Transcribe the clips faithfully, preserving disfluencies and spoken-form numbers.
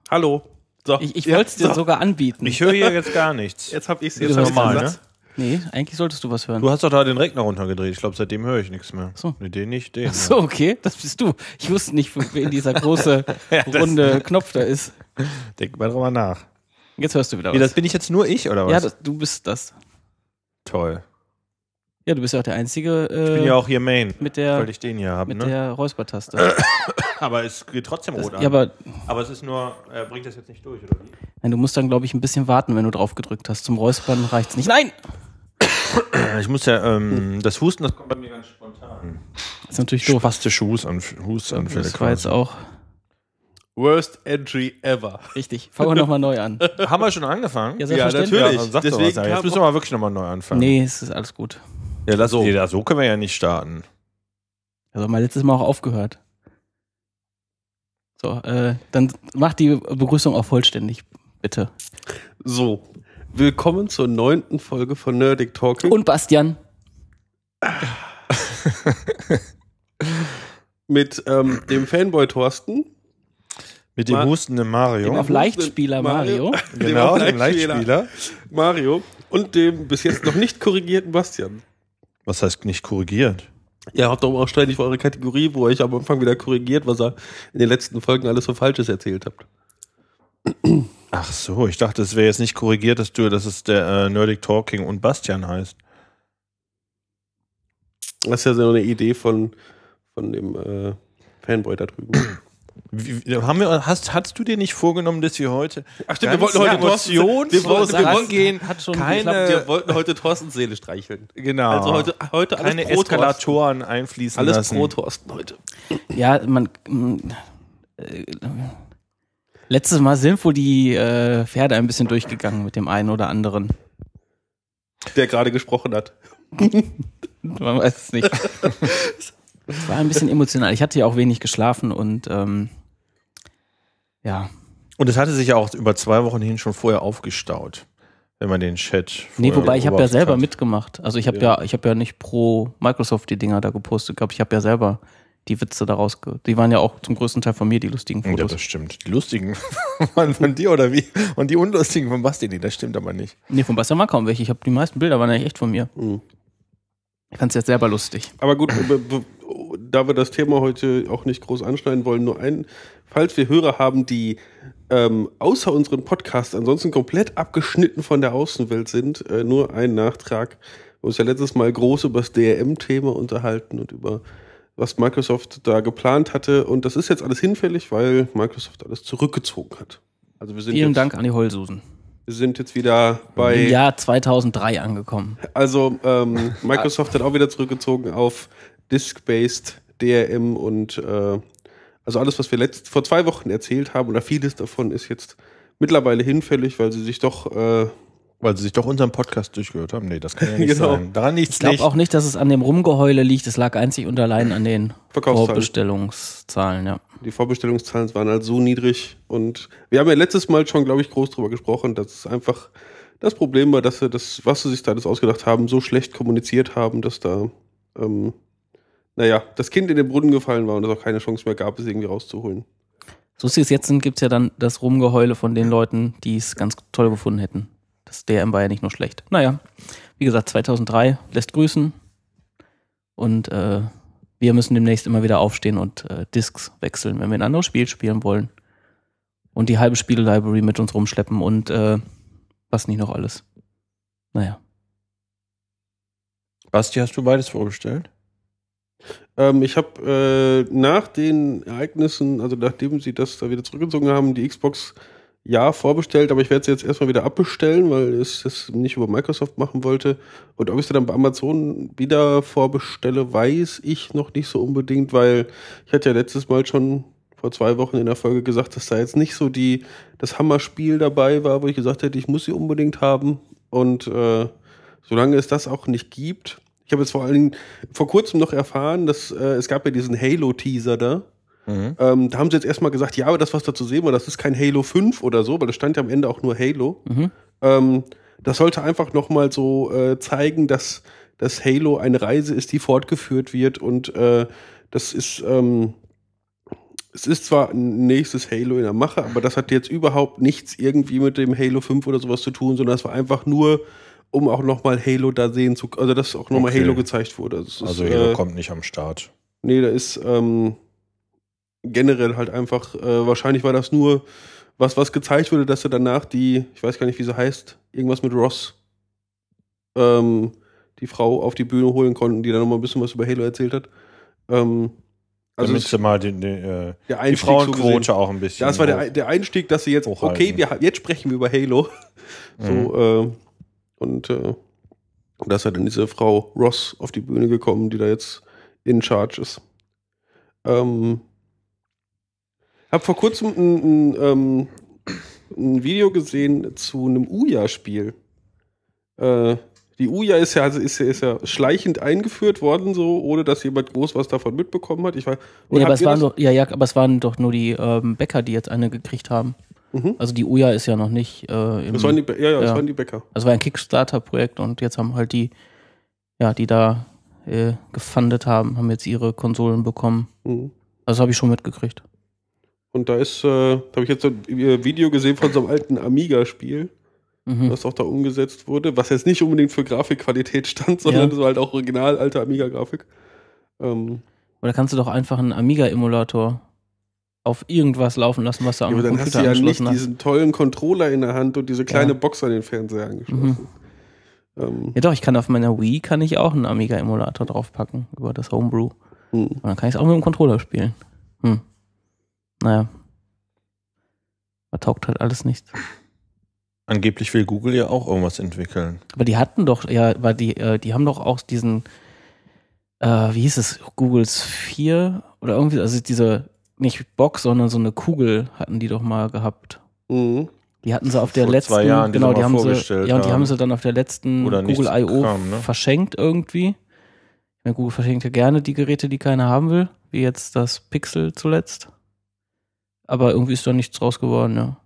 Hallo. So. Ich, ich wollte es dir so. sogar anbieten. Ich höre hier jetzt gar nichts. Jetzt hab ich's Das jetzt ist normal, ne? Nee, eigentlich solltest du was hören. Du hast doch da den Regler runtergedreht. Ich glaube, seitdem höre ich nichts mehr. So. Nee, den nicht, den. Ach so, okay, das bist du. Ich wusste nicht, für wen dieser große, Ja, das- runde Knopf da ist. Denk mal drüber nach. Jetzt hörst du wieder Wie, was. das bin ich jetzt nur ich, oder was? Ja, das, du bist das. Toll. Ja, du bist ja auch der Einzige äh, Ich bin ja auch hier Main, mit der, weil ich den hier habe, mit ne? der Räuspertaste. Aber es geht trotzdem Das, rot an. ja, aber aber es ist nur, er bringt das jetzt nicht durch, oder wie? nein, du musst dann, glaube ich, ein bisschen warten, wenn du drauf gedrückt hast. Zum Räuspern reicht's nicht. Nein! Ich muss ja, ähm, das Husten, das kommt bei mir ganz spontan. Das ist natürlich doof. Spastische Hustanf- Hustanfälle Das war jetzt auch Worst Entry ever. richtig. Fangen wir nochmal neu an. Haben wir schon angefangen? Ja, selbstverständlich. natürlich. dann sag doch Deswegen was, ja. Jetzt kam müssen wir mal wirklich nochmal neu anfangen. Nee, es ist alles gut. Ja, lass So. so. Nee, da, so können wir ja nicht starten. Also mal letztes Mal auch aufgehört. So, äh, dann mach die Begrüßung auch vollständig, bitte. So, willkommen zur neunten Folge von Nerdic Talking. Und Bastian. mit ähm, dem Fanboy Thorsten. Mit dem Ma- hustenden Mario. Dem auf Leichtspieler Mario. Genau, dem dem Leichtspieler. Mario und dem bis jetzt noch nicht korrigierten Bastian. Was heißt nicht korrigiert? Ihr habt doch auch ständig für eure Kategorie, wo ihr euch am Anfang wieder korrigiert, was ihr in den letzten Folgen alles so Falsches erzählt habt. Ach so, ich dachte, es wäre jetzt nicht korrigiert, dass du, dass es der äh, Nerdic Talking und Bastian heißt. Das ist ja so eine Idee von, von dem äh, Fanboy da drüben. Wie, wie- haben wir, hast, hast du dir nicht vorgenommen, dass wir heute Ach stimmt, wir wollten heute Thorsten- wir wollten- wir wollten- angehen, hat schon keine, geklappt. Wir wollten heute Thorstens Seele streicheln. genau, Also heute, heute alles keine pro Eskalatoren einfließen Thorsten. Alles lassen. pro Thorsten heute. Ja, man. mm, Äh, letztes Mal sind wohl die äh, Pferde ein bisschen durchgegangen mit dem einen oder anderen. Der gerade gesprochen hat. Man weiß es nicht. Es war ein bisschen emotional. Ich hatte ja auch wenig geschlafen und ähm, ja. Und es hatte sich ja auch über zwei Wochen hin schon vorher aufgestaut, wenn man den Chat. Nee, vorher wobei ich habe ja beobachtet selber hat. mitgemacht. Also ich habe ja. Ja. ich habe ja nicht pro Microsoft die Dinger da gepostet gehabt. Ich habe ja selber die Witze daraus ge Die waren ja auch zum größten Teil von mir, die lustigen Ja, Fotos. das stimmt. Die lustigen waren von dir oder wie? Und die unlustigen von Basti, nee, das stimmt aber nicht. Nee, von Bastian war kaum welche. Ich habe die meisten Bilder waren eigentlich echt von mir. Mhm. Ich fand es jetzt selber lustig. Aber gut, be- be- da wir das Thema heute auch nicht groß anschneiden wollen, nur ein, falls wir Hörer haben, die ähm, außer unseren Podcast ansonsten komplett abgeschnitten von der Außenwelt sind, äh, nur ein Nachtrag. Wir haben uns ja letztes Mal groß über das D R M-Thema unterhalten und über was Microsoft da geplant hatte. Und das ist jetzt alles hinfällig, weil Microsoft alles zurückgezogen hat. Also wir sind Vielen jetzt, Dank an die Heulsusen. Wir sind jetzt wieder bei... Im Jahr zweitausenddrei angekommen. Also ähm, Microsoft hat auch wieder zurückgezogen auf Disk-Based D R M und äh, also alles, was wir letzt, vor zwei Wochen erzählt haben, oder vieles davon ist jetzt mittlerweile hinfällig, weil sie sich doch äh, Weil sie sich doch unseren Podcast durchgehört haben. Nee, das kann ja nicht Genau. sein. Daran liegt's Ich glaube nicht. auch nicht, dass es an dem Rumgeheule liegt. Es lag einzig und allein an den Verkaufszahlen. Vorbestellungszahlen, ja. Die Vorbestellungszahlen waren halt so niedrig und wir haben ja letztes Mal schon, glaube ich, groß drüber gesprochen, dass es einfach das Problem war, dass sie das, was sie sich da alles ausgedacht haben, so schlecht kommuniziert haben, dass da ähm, naja, das Kind in den Brunnen gefallen war und es auch keine Chance mehr gab, es irgendwie rauszuholen. So wie es jetzt sind, gibt es ja dann das Rumgeheule von den Leuten, die es ganz toll gefunden hätten. Das D R M war ja nicht nur schlecht. Naja, wie gesagt, zweitausenddrei lässt grüßen. Und äh, wir müssen demnächst immer wieder aufstehen und äh, Discs wechseln, wenn wir ein anderes Spiel spielen wollen. Und die halbe Spiele-Library mit uns rumschleppen und äh, was nicht noch alles. Naja. Basti, hast du beides vorbestellt? Ähm, ich habe äh, nach den Ereignissen, also nachdem sie das da wieder zurückgezogen haben, die Xbox ja vorbestellt, aber ich werde sie jetzt erstmal wieder abbestellen, weil ich es nicht über Microsoft machen wollte. Und ob ich sie dann bei Amazon wieder vorbestelle, weiß ich noch nicht so unbedingt, weil ich hatte ja letztes Mal schon vor zwei Wochen in der Folge gesagt, dass da jetzt nicht so die das Hammerspiel dabei war, wo ich gesagt hätte, ich muss sie unbedingt haben. Und äh, solange es das auch nicht gibt, ich habe jetzt vor allen Dingen vor kurzem noch erfahren, dass äh, es gab ja diesen Halo-Teaser da. Mhm. Ähm, da haben sie jetzt erstmal gesagt, ja, aber das, was da zu sehen war, das ist kein Halo fünf oder so, weil das stand ja am Ende auch nur Halo. Mhm. Ähm, das sollte einfach nochmal so äh, zeigen, dass, dass Halo eine Reise ist, die fortgeführt wird und äh, das ist, ähm, es ist zwar ein nächstes Halo in der Mache, aber das hat jetzt überhaupt nichts irgendwie mit dem Halo fünf oder sowas zu tun, sondern es war einfach nur, um auch nochmal Halo da sehen zu können, also dass auch nochmal Okay. Halo gezeigt wurde. Also, es Also ist, Halo äh, kommt nicht am Start. Nee, da ist ähm, generell halt einfach, äh, wahrscheinlich war das nur was, was gezeigt wurde, dass er danach die, ich weiß gar nicht, wie sie heißt, irgendwas mit Ross, ähm, die Frau auf die Bühne holen konnten, die dann nochmal ein bisschen was über Halo erzählt hat. Ähm, also Damit es- sie mal den, den, äh, der die Einstieg so Frauenquote gesehen. auch ein bisschen. Ja, das war der, hoch- der Einstieg, dass sie jetzt, hochhalten. okay, wir, jetzt sprechen wir über Halo. So, Mhm. äh, und äh, da ist ja dann diese Frau Ross auf die Bühne gekommen, die da jetzt in Charge ist. Ähm, hab vor kurzem ein, ein, ähm, ein Video gesehen zu einem Ouya-Spiel. Äh, die Ouya ist ja, also ist, ja, ist ja schleichend eingeführt worden, so, ohne dass jemand groß was davon mitbekommen hat. Ich war, Nee, aber habt es ihr waren das? doch, ja, ja, aber es waren doch nur die ähm, Bäcker, die jetzt eine gekriegt haben. Mhm. Also die Ouya ist ja noch nicht äh, im, Das waren die, Bä- ja, ja, das ja. waren die Bäcker. also war ein Kickstarter-Projekt und jetzt haben halt die, ja, die da äh, gefundet haben, haben jetzt ihre Konsolen bekommen. Mhm. Also habe ich schon mitgekriegt. Und da ist, äh, da habe ich jetzt so ein Video gesehen von so einem alten Amiga-Spiel, Mhm. was auch da umgesetzt wurde, was jetzt nicht unbedingt für Grafikqualität stand, sondern Ja. das war halt auch original alte Amiga-Grafik. Ähm, Oder kannst du doch einfach einen Amiga-Emulator auf irgendwas laufen lassen, was du ja, am aber dann hast Computer du ja nicht angeschlossen hast. diesen tollen Controller in der Hand und diese kleine Ja. Box an den Fernseher angeschlossen. Ähm, Ja doch, ich kann auf meiner Wii kann ich auch einen Amiga-Emulator draufpacken über das Homebrew. hm. Und dann kann ich es auch mit dem Controller spielen. Hm. Naja. Das taugt halt alles nichts. Angeblich will Google ja auch irgendwas entwickeln. Aber die hatten doch, ja, weil die, äh, die haben doch auch diesen, äh, wie hieß es, Googles vier oder irgendwie, also diese, nicht Box, sondern so eine Kugel hatten die doch mal gehabt. Mhm. Die hatten sie auf der Vor letzten, zwei Jahren, die genau, sie die mal haben sie, vorgestellt ja, und die haben. haben sie dann auf der letzten Oder nichts Google I O kam, ne? verschenkt irgendwie. Ja, Google verschenkt ja gerne die Geräte, die keiner haben will, wie jetzt das Pixel zuletzt. Aber irgendwie ist da nichts draus geworden, ja.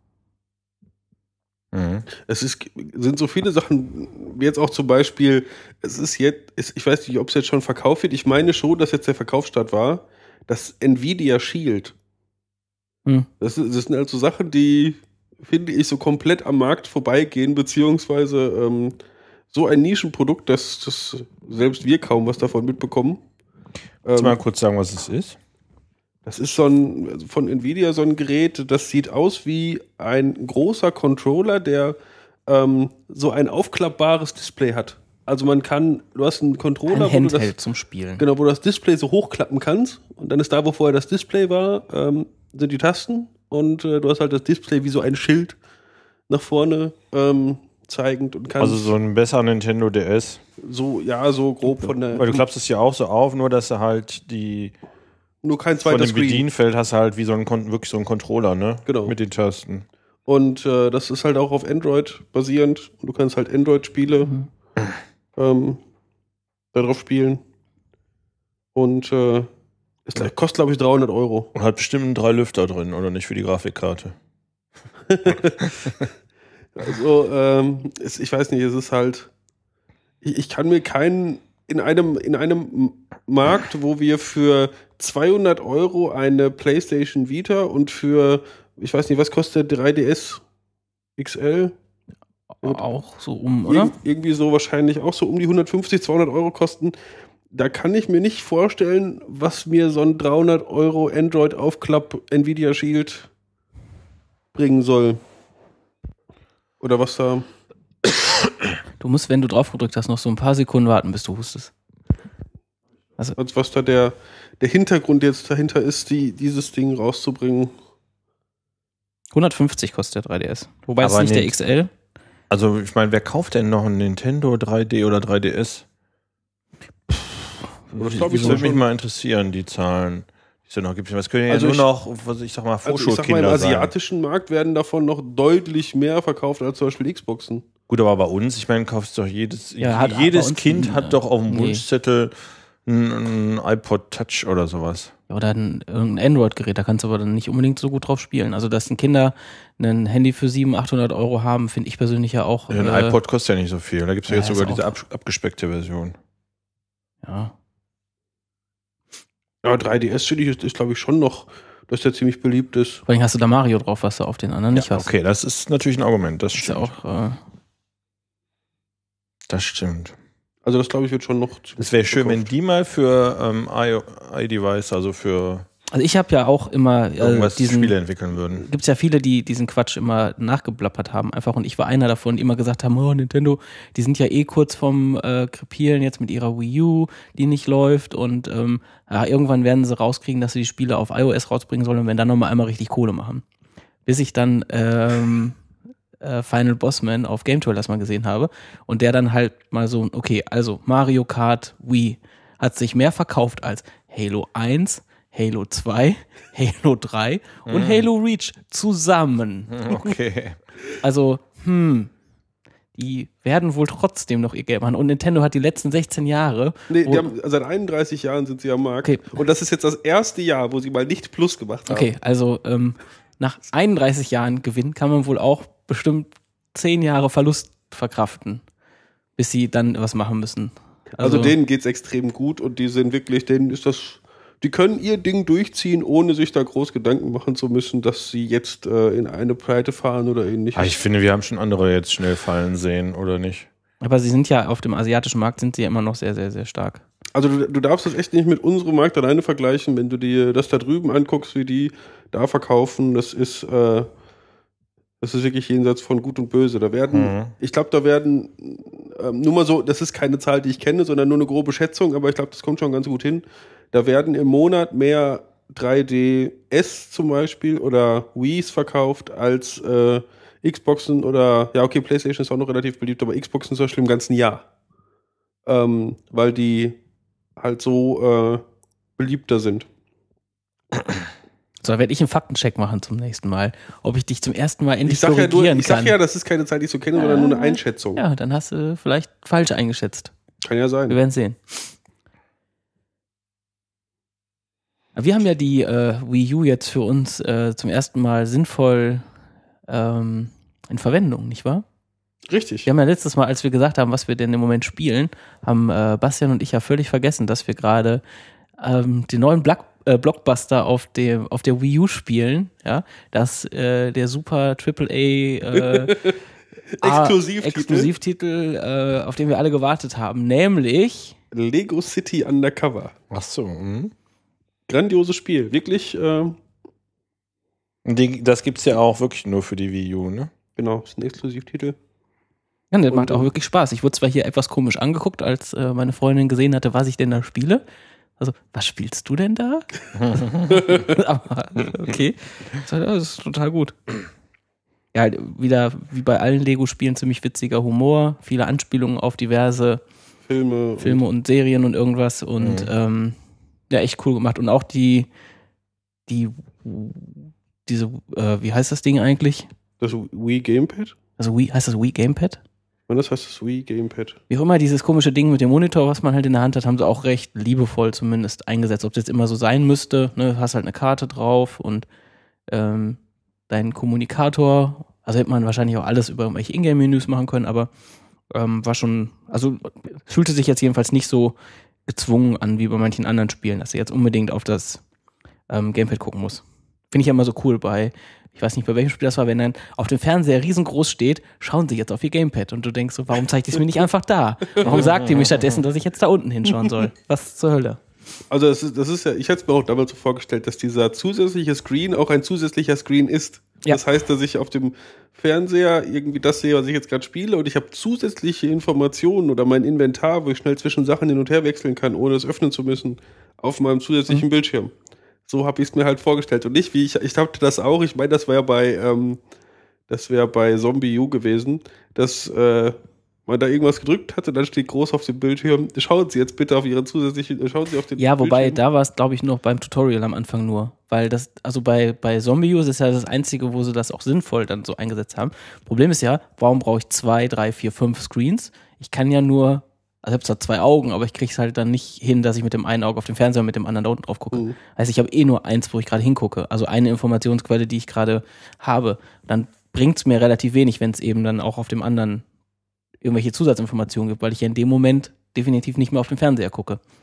Mhm. Es ist, sind so viele Sachen, wie jetzt auch zum Beispiel, es ist jetzt, es- ich weiß nicht, ob es jetzt schon verkauft wird. Ich meine schon, dass jetzt der Verkaufsstart war, das Nvidia Shield. Hm. Das, ist- das sind also Sachen, die, finde ich, so komplett am Markt vorbeigehen, beziehungsweise ähm, so ein Nischenprodukt, dass, dass selbst wir kaum was davon mitbekommen. Kannst du Ähm, mal kurz sagen, was es ist? Das ist so ein, also von Nvidia so ein Gerät, das sieht aus wie ein großer Controller, der ähm, so ein aufklappbares Display hat. Also man kann, du hast einen Controller, Ein wo du, Handheld das, zum Spielen. genau, wo du das Display so hochklappen kannst und dann ist da, wo vorher das Display war, ähm, sind die Tasten und äh, du hast halt das Display wie so ein Schild nach vorne ähm, zeigend und kannst Also so ein besser Nintendo D S. so, ja, so grob von der, Weil du klappst es ja auch so auf, nur dass du halt die nur kein von zweiter dem Screen. Bedienfeld hast du halt wie so ein Kon- wirklich so ein Controller, ne? Genau. Mit den Tasten. Und äh, das ist halt auch auf Android basierend. Und du kannst halt Android-Spiele Mhm. ähm, darauf spielen. Und äh, es gl- kostet, glaube ich, dreihundert Euro. Und hat bestimmt drei Lüfter drin, oder nicht für die Grafikkarte? Also, ähm, es, ich weiß nicht, es ist halt. Ich, ich kann mir keinen. In einem, in einem M- Markt, wo wir für zweihundert Euro eine PlayStation Vita und für, ich weiß nicht, was kostet der drei D S X L? Auch so um, oder? Ir irgendwie so wahrscheinlich auch so um die hundertfünfzig, zweihundert Euro kosten. Da kann ich mir nicht vorstellen, was mir so ein dreihundert Euro Android-Aufklapp Nvidia Shield bringen soll. Oder was da. Du musst, wenn du drauf gedrückt hast, noch so ein paar Sekunden warten, bis du hustest. Also was da der, der Hintergrund jetzt dahinter ist, die, dieses Ding rauszubringen. hundertfünfzig kostet der drei D S. Wobei es Aber nicht der nicht- X L. Also, ich meine, wer kauft denn noch ein Nintendo drei D oder drei D S? Das Das glaub ich so würde mich schon. mal interessieren, die Zahlen. Die es ja noch gibt. Was können ja Also nur ich- noch, was ich sag mal, Also ich sag mal, im Vorschulkinder sein. asiatischen Markt werden davon noch deutlich mehr verkauft als zum Beispiel Xboxen. Gut, aber bei uns, ich meine, kaufst doch jedes, Ja, hat jedes bei uns Kind ein, hat doch auf dem nee. Wunschzettel ein, ein iPod Touch oder sowas. Oder ein, irgendein Android-Gerät, da kannst du aber dann nicht unbedingt so gut drauf spielen. Also, dass ein Kinder ein Handy für siebenhundert, achthundert Euro haben, finde ich persönlich ja auch. Ja, ein äh, iPod kostet ja nicht so viel. Da gibt es ja, ja, jetzt ist sogar auch- diese ab, abgespeckte Version. Ja. Ja, drei D S finde ich, ist, ist glaube ich, schon noch, dass der ziemlich beliebt ist. Vor allem hast du da Mario drauf, was du auf den anderen ja, nicht hast. Okay, das ist natürlich ein Argument, das Das ist stimmt. ja auch, äh, Das stimmt. Also das, glaube ich, wird schon noch... Es wäre schön, wenn verkauft. die mal für ähm, iDevice, also für also ich habe ja auch immer äh, irgendwas diesen, Spiele entwickeln würden. gibt's ja viele, die diesen Quatsch immer nachgeblappert haben einfach und ich war einer davon, die immer gesagt haben, oh Nintendo, die sind ja eh kurz vom äh, Krepieren jetzt mit ihrer Wii U, die nicht läuft und ähm, ja, irgendwann werden sie rauskriegen, dass sie die Spiele auf iOS rausbringen sollen und werden dann nochmal einmal richtig Kohle machen. Bis ich dann ähm, äh, Final Bossman auf Game Trailers mal gesehen habe und der dann halt mal so, okay, also Mario Kart Wii hat sich mehr verkauft als Halo eins, Halo zwei, Halo drei und Mhm. Halo Reach zusammen. Okay. Also, hm, die werden wohl trotzdem noch ihr Geld machen. Und Nintendo hat die letzten sechzehn Jahre. Nee, wo, die haben, seit einunddreißig Jahren sind sie am Markt. Okay. Und das ist jetzt das erste Jahr, wo sie mal nicht Plus gemacht haben. okay, also ähm, nach einunddreißig Jahren Gewinn kann man wohl auch bestimmt zehn Jahre Verlust verkraften, bis sie dann was machen müssen. Also, also denen geht's extrem gut und die sind wirklich, denen ist das, die können ihr Ding durchziehen, ohne sich da groß Gedanken machen zu müssen, dass sie jetzt äh, in eine Pleite fahren oder ähnliches. Aber ich finde, wir haben schon andere jetzt schnell fallen sehen, oder nicht? Aber sie sind ja auf dem asiatischen Markt sind sie ja immer noch sehr, sehr, sehr stark. Also du, du darfst das echt nicht mit unserem Markt alleine vergleichen, wenn du dir das da drüben anguckst, wie die da verkaufen, das ist, äh, das ist wirklich jenseits von Gut und Böse. Da werden, Mhm. ich glaube, da werden, ähm, nur mal so, das ist keine Zahl, die ich kenne, sondern nur eine grobe Schätzung, aber ich glaube, das kommt schon ganz gut hin. Da werden im Monat mehr drei D S zum Beispiel oder Wii's verkauft als äh, Xboxen oder, ja okay, PlayStation ist auch noch relativ beliebt, aber Xboxen zum Beispiel im ganzen Jahr. Ähm, weil die halt so äh, beliebter sind. So, da werde ich einen Faktencheck machen zum nächsten Mal, ob ich dich zum ersten Mal endlich Ich sag, ja nur, korrigieren ich sag kann. ja, das ist keine Zahl, die ich so kenne, sondern nur eine Einschätzung. Ja, dann hast du vielleicht falsch eingeschätzt. Kann ja sein. Wir werden sehen. Wir haben ja die äh, Wii U jetzt für uns äh, zum ersten Mal sinnvoll ähm, in Verwendung, nicht wahr? Richtig. Wir haben ja letztes Mal, als wir gesagt haben, was wir denn im Moment spielen, haben äh, Bastian und ich ja völlig vergessen, dass wir gerade ähm, den neuen Black, äh, Blockbuster auf der, auf der Wii U spielen, ja, dass äh, der super Triple A äh, Exklusivtitel. Exklusivtitel, äh, auf den wir alle gewartet haben, nämlich Lego City Undercover. Ach so. Mhm. Grandioses Spiel. Wirklich, äh, Die, das gibt's ja auch wirklich nur für die Wii U, ne? genau, ist ein Exklusivtitel. Ja, das Und, macht auch ähm, wirklich Spaß. Ich wurde zwar hier etwas komisch angeguckt, als äh, meine Freundin gesehen hatte, was ich denn da spiele. Also, was spielst du denn da? Aber, okay. Das ist total gut. Ja, halt wieder wie bei allen Lego-Spielen ziemlich witziger Humor, viele Anspielungen auf diverse Filme. Filme und Serien und irgendwas und Mhm. ähm, ja, echt cool gemacht. Und auch die, die, diese, äh, wie heißt das Ding eigentlich? Das Wii Gamepad? Also Wii, heißt das Wii Gamepad? Und das heißt das Wii Gamepad. Wie auch immer, dieses komische Ding mit dem Monitor, was man halt in der Hand hat, haben sie auch recht liebevoll zumindest eingesetzt. Ob es jetzt immer so sein müsste, ne, du hast halt eine Karte drauf und ähm, deinen Kommunikator, also hätte man wahrscheinlich auch alles über irgendwelche Ingame-Menüs machen können, aber ähm, war schon, also fühlte sich jetzt jedenfalls nicht so gezwungen an wie bei manchen anderen Spielen, dass du jetzt unbedingt auf das ähm, Gamepad gucken musst. Finde ich ja immer so cool bei, ich weiß nicht, bei welchem Spiel das war, wenn dann auf dem Fernseher riesengroß steht, schauen sie jetzt auf ihr Gamepad und du denkst so, warum zeigt ihr es mir nicht einfach da? Warum sagt ihr mir stattdessen, dass ich jetzt da unten hinschauen soll? Was zur Hölle? Also das ist, das ist ja, ich hätte es mir auch damals so vorgestellt, dass dieser zusätzliche Screen auch ein zusätzlicher Screen ist. Ja. Das heißt, dass ich auf dem Fernseher irgendwie das sehe, was ich jetzt gerade spiele und ich habe zusätzliche Informationen oder mein Inventar, wo ich schnell zwischen Sachen hin und her wechseln kann, ohne es öffnen zu müssen, auf meinem zusätzlichen Mhm. Bildschirm. So habe ich es mir halt vorgestellt. Und nicht wie ich, ich hatte das auch, ich meine, das wäre bei, ähm, das wäre bei Zombie U gewesen, dass äh, man da irgendwas gedrückt hatte, dann steht groß auf dem Bildschirm, schauen Sie jetzt bitte auf Ihren zusätzlichen, schauen Sie auf den Ja, wobei, Bildschirm. da war es, glaube ich, noch beim Tutorial am Anfang nur. Weil das, also bei, bei Zombie U ist ja das Einzige, wo sie das auch sinnvoll dann so eingesetzt haben. Problem ist ja, warum brauche ich zwei, drei, vier, fünf Screens? Ich kann ja nur, also ich habe zwar zwei Augen, aber ich kriege es halt dann nicht hin, dass ich mit dem einen Auge auf dem Fernseher und mit dem anderen da unten drauf gucke. Mhm. Heißt, ich habe eh nur eins, wo ich gerade hingucke. Also eine Informationsquelle, die ich gerade habe. Dann bringt es mir relativ wenig, wenn es eben dann auch auf dem anderen irgendwelche Zusatzinformationen gibt, weil ich ja in dem Moment definitiv nicht mehr auf den Fernseher gucke.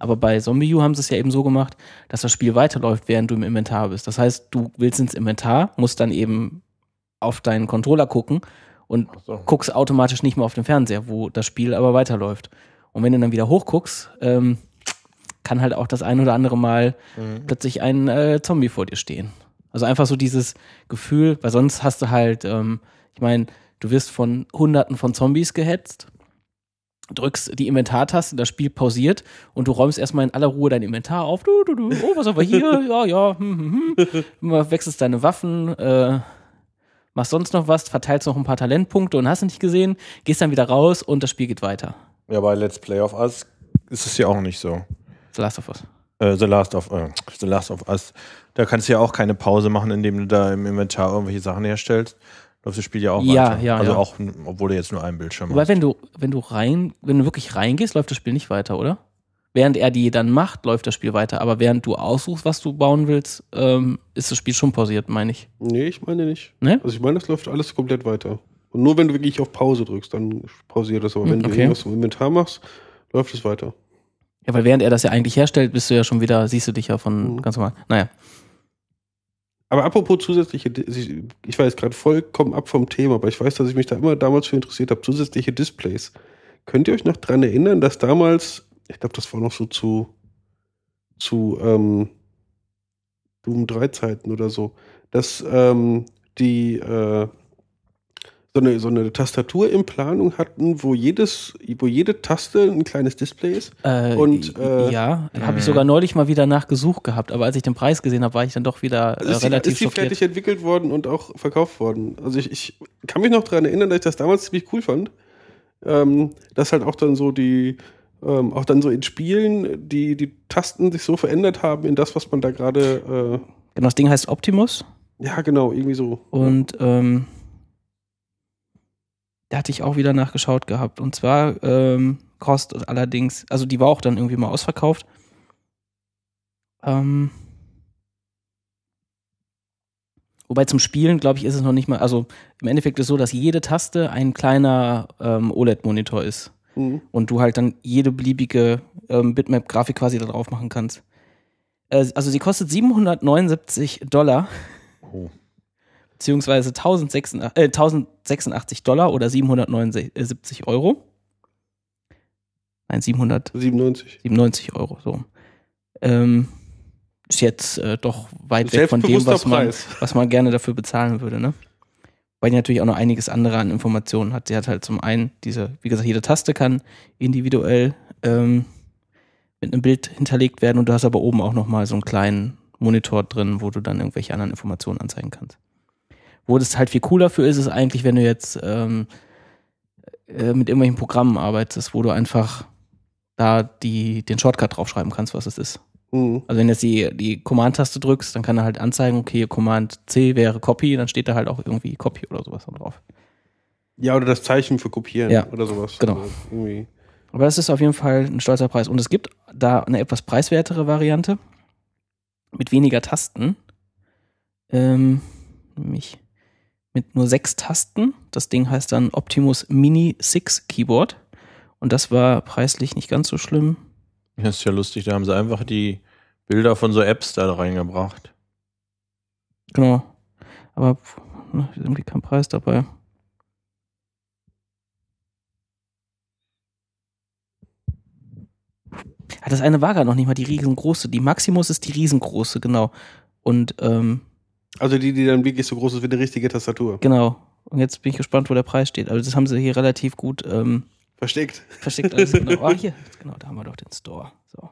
Aber bei ZombiU haben sie es ja eben so gemacht, dass das Spiel weiterläuft, während du im Inventar bist. Das heißt, du willst ins Inventar, musst dann eben auf deinen Controller gucken und so. guckst automatisch nicht mehr auf den Fernseher, wo das Spiel aber weiterläuft. Und wenn du dann wieder hochguckst, ähm, kann halt auch das ein oder andere Mal mhm. plötzlich ein äh, Zombie vor dir stehen. Also einfach so dieses Gefühl, weil sonst hast du halt, ähm, ich meine, du wirst von hunderten von Zombies gehetzt, drückst die Inventartaste, das Spiel pausiert und du räumst erstmal in aller Ruhe dein Inventar auf. Du, du, du. Oh, was haben wir hier? Ja, ja. Hm, hm, hm. Wechselst deine Waffen, äh, machst sonst noch was, verteilst noch ein paar Talentpunkte und hast nicht gesehen, gehst dann wieder raus und das Spiel geht weiter. Ja, bei Let's Play of Us ist es ja auch nicht so. The Last of Us. Äh, The Last of, äh, The Last of Us. Da kannst du ja auch keine Pause machen, indem du da im Inventar irgendwelche Sachen herstellst. Läuft das Spiel ja auch ja, weiter. Ja, also ja. auch, obwohl du jetzt nur einen Bildschirm hast. Weil wenn du, wenn du rein, wenn du wirklich reingehst, läuft das Spiel nicht weiter, oder? Während er die dann macht, läuft das Spiel weiter. Aber während du aussuchst, was du bauen willst, ähm, ist das Spiel schon pausiert, meine ich. Nee, ich meine nicht. Ne? Also ich meine, das läuft alles komplett weiter. Und nur wenn du wirklich auf Pause drückst, dann pausiert das. Aber wenn okay. du irgendwas im Inventar machst, läuft es weiter. Ja, weil während er das ja eigentlich herstellt, bist du ja schon wieder, siehst du dich ja von mhm. ganz normal. Naja. Aber apropos zusätzliche, ich war jetzt gerade vollkommen ab vom Thema, aber ich weiß, dass ich mich da immer damals für interessiert habe, zusätzliche Displays. Könnt ihr euch noch dran erinnern, dass damals, ich glaube, das war noch so zu, zu ähm, Doom drei Zeiten oder so, dass ähm, die äh, so eine, so eine Tastatur in Planung hatten, wo jedes, wo jede Taste ein kleines Display ist. Äh, und, äh, ja, habe ich sogar neulich mal wieder nachgesucht gehabt, aber als ich den Preis gesehen habe, war ich dann doch wieder äh, ist relativ die, ist die schockiert. fertig entwickelt worden und auch verkauft worden. Also ich, ich kann mich noch daran erinnern, dass ich das damals ziemlich cool fand, ähm, dass halt auch dann so die, ähm, auch dann so in Spielen die, die Tasten sich so verändert haben in das, was man da gerade äh, genau, das Ding heißt Optimus. Ja, genau, irgendwie so. Und ähm, da hatte ich auch wieder nachgeschaut gehabt. Und zwar ähm, kostet allerdings, also die war auch dann irgendwie mal ausverkauft. Ähm, wobei zum Spielen, glaube ich, ist es noch nicht mal, also im Endeffekt ist es so, dass jede Taste ein kleiner ähm, O L E D-Monitor ist. Mhm. Und du halt dann jede beliebige ähm, Bitmap-Grafik quasi da drauf machen kannst. Äh, also sie kostet siebenhundertneunundsiebzig Dollar. Oh. Beziehungsweise tausendsechsundachtzig Dollar oder siebenhundertneunundsiebzig Euro. Nein, siebenhundertsiebenundneunzig Euro. So. Ähm, ist jetzt äh, doch weit weg von dem, was man, was man gerne dafür bezahlen würde. Ne? Weil die natürlich auch noch einiges andere an Informationen hat. Sie hat halt zum einen diese, wie gesagt, jede Taste kann individuell ähm, mit einem Bild hinterlegt werden und du hast aber oben auch nochmal so einen kleinen Monitor drin, wo du dann irgendwelche anderen Informationen anzeigen kannst. Wo das halt viel cooler für ist, ist eigentlich, wenn du jetzt ähm, äh, mit irgendwelchen Programmen arbeitest, wo du einfach da die, den Shortcut draufschreiben kannst, was es ist. Mhm. Also wenn du jetzt die, die Command-Taste drückst, dann kann er halt anzeigen, okay, Command C wäre Copy, dann steht da halt auch irgendwie Copy oder sowas drauf. Ja, oder das Zeichen für Kopieren ja, oder sowas. Genau. Also irgendwie. Aber das ist auf jeden Fall ein stolzer Preis. Und es gibt da eine etwas preiswertere Variante mit weniger Tasten. Ähm, nämlich mit nur sechs Tasten. Das Ding heißt dann Optimus Mini six Keyboard. Und das war preislich nicht ganz so schlimm. Das ist ja lustig, da haben sie einfach die Bilder von so Apps da reingebracht. Genau. Aber ne, ist irgendwie kein Preis dabei. Ja, das eine war gerade noch nicht mal die riesengroße. Die Maximus ist die riesengroße, genau. Und ähm, also die, die dann wirklich so groß ist wie eine richtige Tastatur. Genau. Und jetzt bin ich gespannt, wo der Preis steht. Also das haben sie hier relativ gut ähm, versteckt. Versteckt alles, genau. Ah, hier, genau, da haben wir doch den Store. So.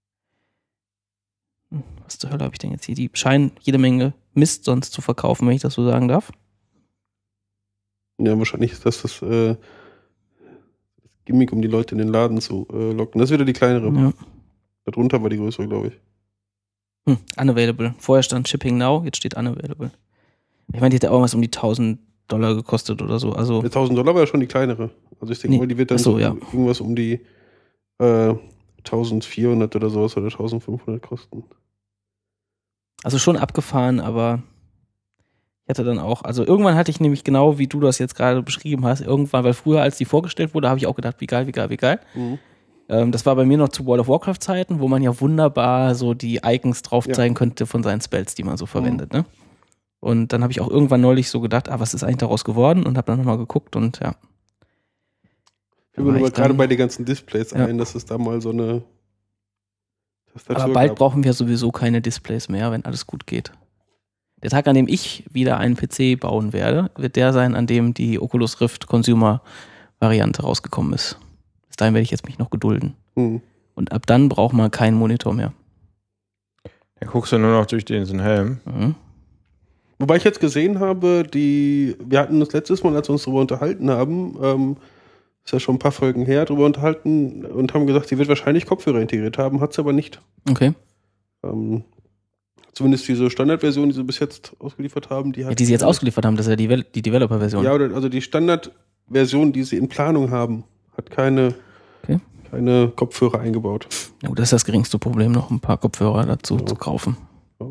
Hm, was zur Hölle habe ich denn jetzt hier? Die scheinen jede Menge Mist sonst zu verkaufen, wenn ich das so sagen darf. Ja, wahrscheinlich ist das das, äh, das Gimmick, um die Leute in den Laden zu äh, locken. Das ist wieder die kleinere. Ja. Darunter war die größere, glaube ich. Hm, unavailable. Vorher stand Shipping Now, jetzt steht unavailable. Ich meine, die hat ja auch was um die tausend Dollar gekostet oder so. Also tausend Dollar war ja schon die kleinere. Also ich denke nee. mal, die wird dann so, so ja. irgendwas um die äh, eintausendvierhundert oder sowas oder eintausendfünfhundert kosten. Also schon abgefahren, aber ich hatte dann auch, also irgendwann hatte ich nämlich genau, wie du das jetzt gerade beschrieben hast, irgendwann, weil früher, als die vorgestellt wurde, habe ich auch gedacht, wie geil, wie geil, wie geil. Mhm. Ähm, das war bei mir noch zu World of Warcraft Zeiten, wo man ja wunderbar so die Icons drauf Ja. zeigen könnte von seinen Spells, die man so verwendet, ne? Und dann habe ich auch irgendwann neulich so gedacht, ah, was ist eigentlich daraus geworden? Und habe dann nochmal geguckt und ja. Wir aber gerade dann, bei den ganzen Displays ja. ein, dass es da mal so eine Tastatur Aber bald gab. brauchen wir sowieso keine Displays mehr, wenn alles gut geht. Der Tag, an dem ich wieder einen P C bauen werde, wird der sein, an dem die Oculus Rift Consumer Variante rausgekommen ist. Bis dahin werde ich jetzt mich noch gedulden. Hm. Und ab dann braucht man keinen Monitor mehr. Da guckst du nur noch durch diesen Helm. Mhm. Wobei ich jetzt gesehen habe, die, wir hatten das letztes Mal, als wir uns darüber unterhalten haben, ähm, ist ja schon ein paar Folgen her, darüber unterhalten und haben gesagt, sie wird wahrscheinlich Kopfhörer integriert haben, hat sie aber nicht. Okay. Ähm, zumindest diese Standardversion, die sie bis jetzt ausgeliefert haben, die hat. Ja, die sie jetzt ausgeliefert haben, das ist ja die, Vel- die Developer-Version. Ja, oder, also die Standardversion, die sie in Planung haben, hat keine, Okay. keine Kopfhörer eingebaut. Ja, gut, das ist das geringste Problem, noch ein paar Kopfhörer dazu Ja. zu kaufen. Ja.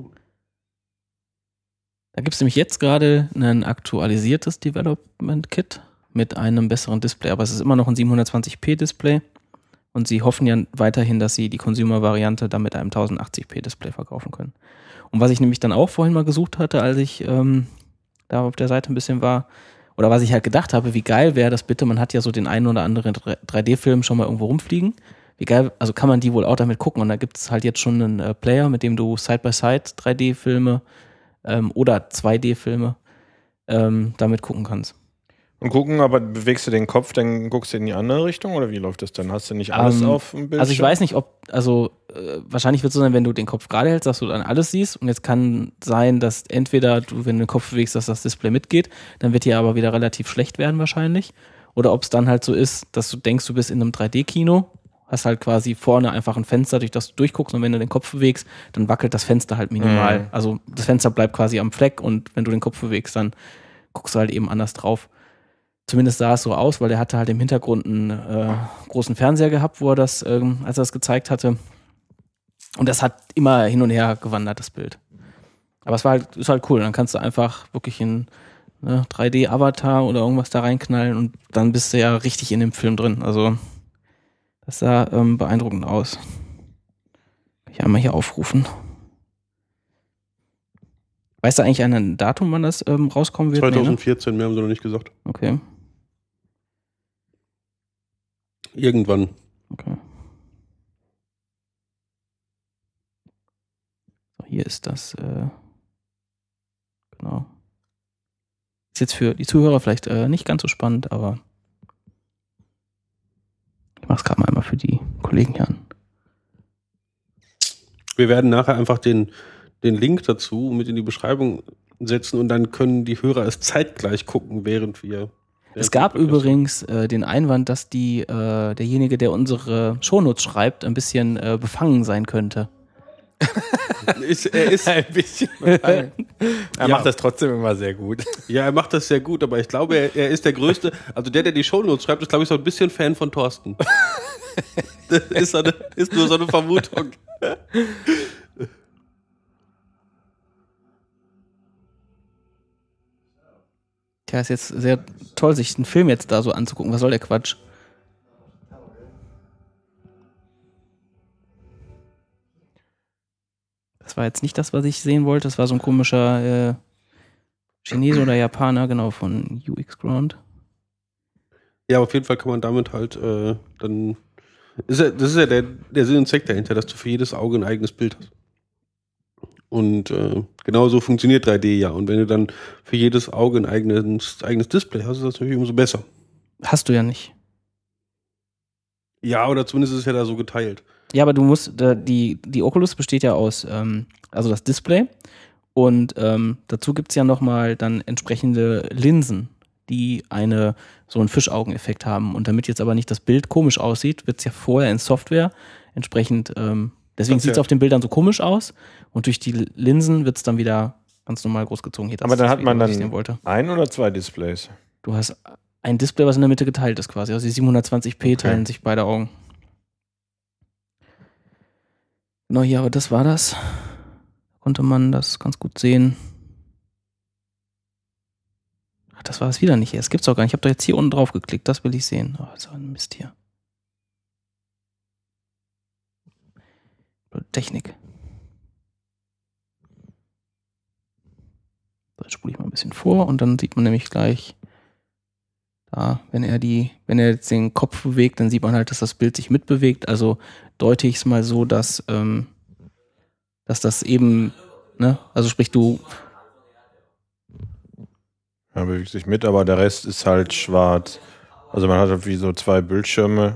Da gibt es nämlich jetzt gerade ein aktualisiertes Development-Kit mit einem besseren Display, aber es ist immer noch ein siebenhundertzwanzig p Display und sie hoffen ja weiterhin, dass sie die Consumer-Variante dann mit einem tausendachtzig p Display verkaufen können. Und was ich nämlich dann auch vorhin mal gesucht hatte, als ich ähm, da auf der Seite ein bisschen war, oder was ich halt gedacht habe, wie geil wäre das bitte, man hat ja so den einen oder anderen drei D-Film schon mal irgendwo rumfliegen, wie geil, also kann man die wohl auch damit gucken und da gibt es halt jetzt schon einen äh, Player, mit dem du Side-by-Side drei D-Filme ähm, oder zwei D-Filme ähm, damit gucken kannst. Und gucken, aber bewegst du den Kopf, dann guckst du in die andere Richtung oder wie läuft das dann? Hast du nicht alles Ähm, auf dem Bildschirm? Also ich weiß nicht, ob, also äh, wahrscheinlich wird es so sein, wenn du den Kopf gerade hältst, dass du dann alles siehst und jetzt kann sein, dass entweder du, wenn du den Kopf bewegst, dass das Display mitgeht, dann wird dir aber wieder relativ schlecht werden wahrscheinlich, oder ob es dann halt so ist, dass du denkst, du bist in einem drei D-Kino, hast halt quasi vorne einfach ein Fenster, durch das du durchguckst und wenn du den Kopf bewegst, dann wackelt das Fenster halt minimal. Mhm. Also das Fenster bleibt quasi am Fleck und wenn du den Kopf bewegst, dann guckst du halt eben anders drauf. Zumindest sah es so aus, weil er hatte halt im Hintergrund einen äh, großen Fernseher gehabt, wo er das, ähm, als er das gezeigt hatte. Und das hat immer hin und her gewandert, das Bild. Aber es war halt, ist halt cool. Dann kannst du einfach wirklich in ne, drei D-Avatar oder irgendwas da reinknallen und dann bist du ja richtig in dem Film drin. Also das sah ähm, beeindruckend aus. Kann ich einmal hier aufrufen. Weißt du eigentlich ein Datum, wann das ähm, rauskommen wird? zwanzig vierzehn, mehr haben sie noch nicht gesagt. Nee, ne? Okay. Irgendwann. Okay. So, hier ist das, äh, genau. Ist jetzt für die Zuhörer vielleicht äh, nicht ganz so spannend, aber ich mach's gerade mal einmal für die Kollegen hier an. Wir werden nachher einfach den, den Link dazu mit in die Beschreibung setzen und dann können die Hörer es zeitgleich gucken, während wir. Es gab übrigens äh, den Einwand, dass die, äh, derjenige, der unsere Shownotes schreibt, ein bisschen äh, befangen sein könnte. ist, er ist ein bisschen befangen. Er Ja. macht das trotzdem immer sehr gut. Ja, er macht das sehr gut, aber ich glaube, er, er ist der Größte. Also der, der die Shownotes schreibt, ist, glaube ich, so ein bisschen Fan von Thorsten. Das ist, so eine, ist nur so eine Vermutung. Tja, ist jetzt sehr toll, sich einen Film jetzt da so anzugucken. Was soll der Quatsch? Das war jetzt nicht das, was ich sehen wollte. Das war so ein komischer äh, Chinese oder Japaner, genau, von U X Ground. Ja, auf jeden Fall kann man damit halt äh, dann. Ist ja, das ist ja der, der Sinn und Zweck dahinter, dass du für jedes Auge ein eigenes Bild hast. Und äh, genau so funktioniert drei D ja. Und wenn du dann für jedes Auge ein eigenes, eigenes Display hast, ist das natürlich umso besser. Hast du ja nicht. Ja, oder zumindest ist es ja da so geteilt. Ja, aber du musst, äh, die, die Oculus besteht ja aus, ähm, also das Display und ähm, dazu gibt's ja nochmal dann entsprechende Linsen, die eine so einen Fischaugeneffekt haben. Und damit jetzt aber nicht das Bild komisch aussieht, wird's ja vorher in Software entsprechend, ähm, deswegen Verzerrt. sieht's auf den Bildern so komisch aus und durch die Linsen wird's dann wieder ganz normal großgezogen. Hier, das Aber ist dann das hat man Video, was ich dann sehen wollte. ein oder zwei Displays. Du hast ein Display, was in der Mitte geteilt ist quasi. Also die siebenhundertzwanzig p Okay. teilen sich beide Augen. Genau hier, aber das war das. Konnte man das ganz gut sehen. Ach, das war es wieder nicht. Das gibt's doch gar nicht. Ich habe doch jetzt hier unten drauf geklickt. Das will ich sehen. Oh, so ein Mist hier. Technik. So, jetzt spule ich mal ein bisschen vor und dann sieht man nämlich gleich da, wenn er die, wenn er jetzt den Kopf bewegt, dann sieht man halt, dass das Bild sich mitbewegt. Also deute ich es mal so, dass, ähm, dass das eben, ne, also sprich du. Ja, bewegt sich mit, aber der Rest ist halt schwarz. Also man hat halt wie so zwei Bildschirme,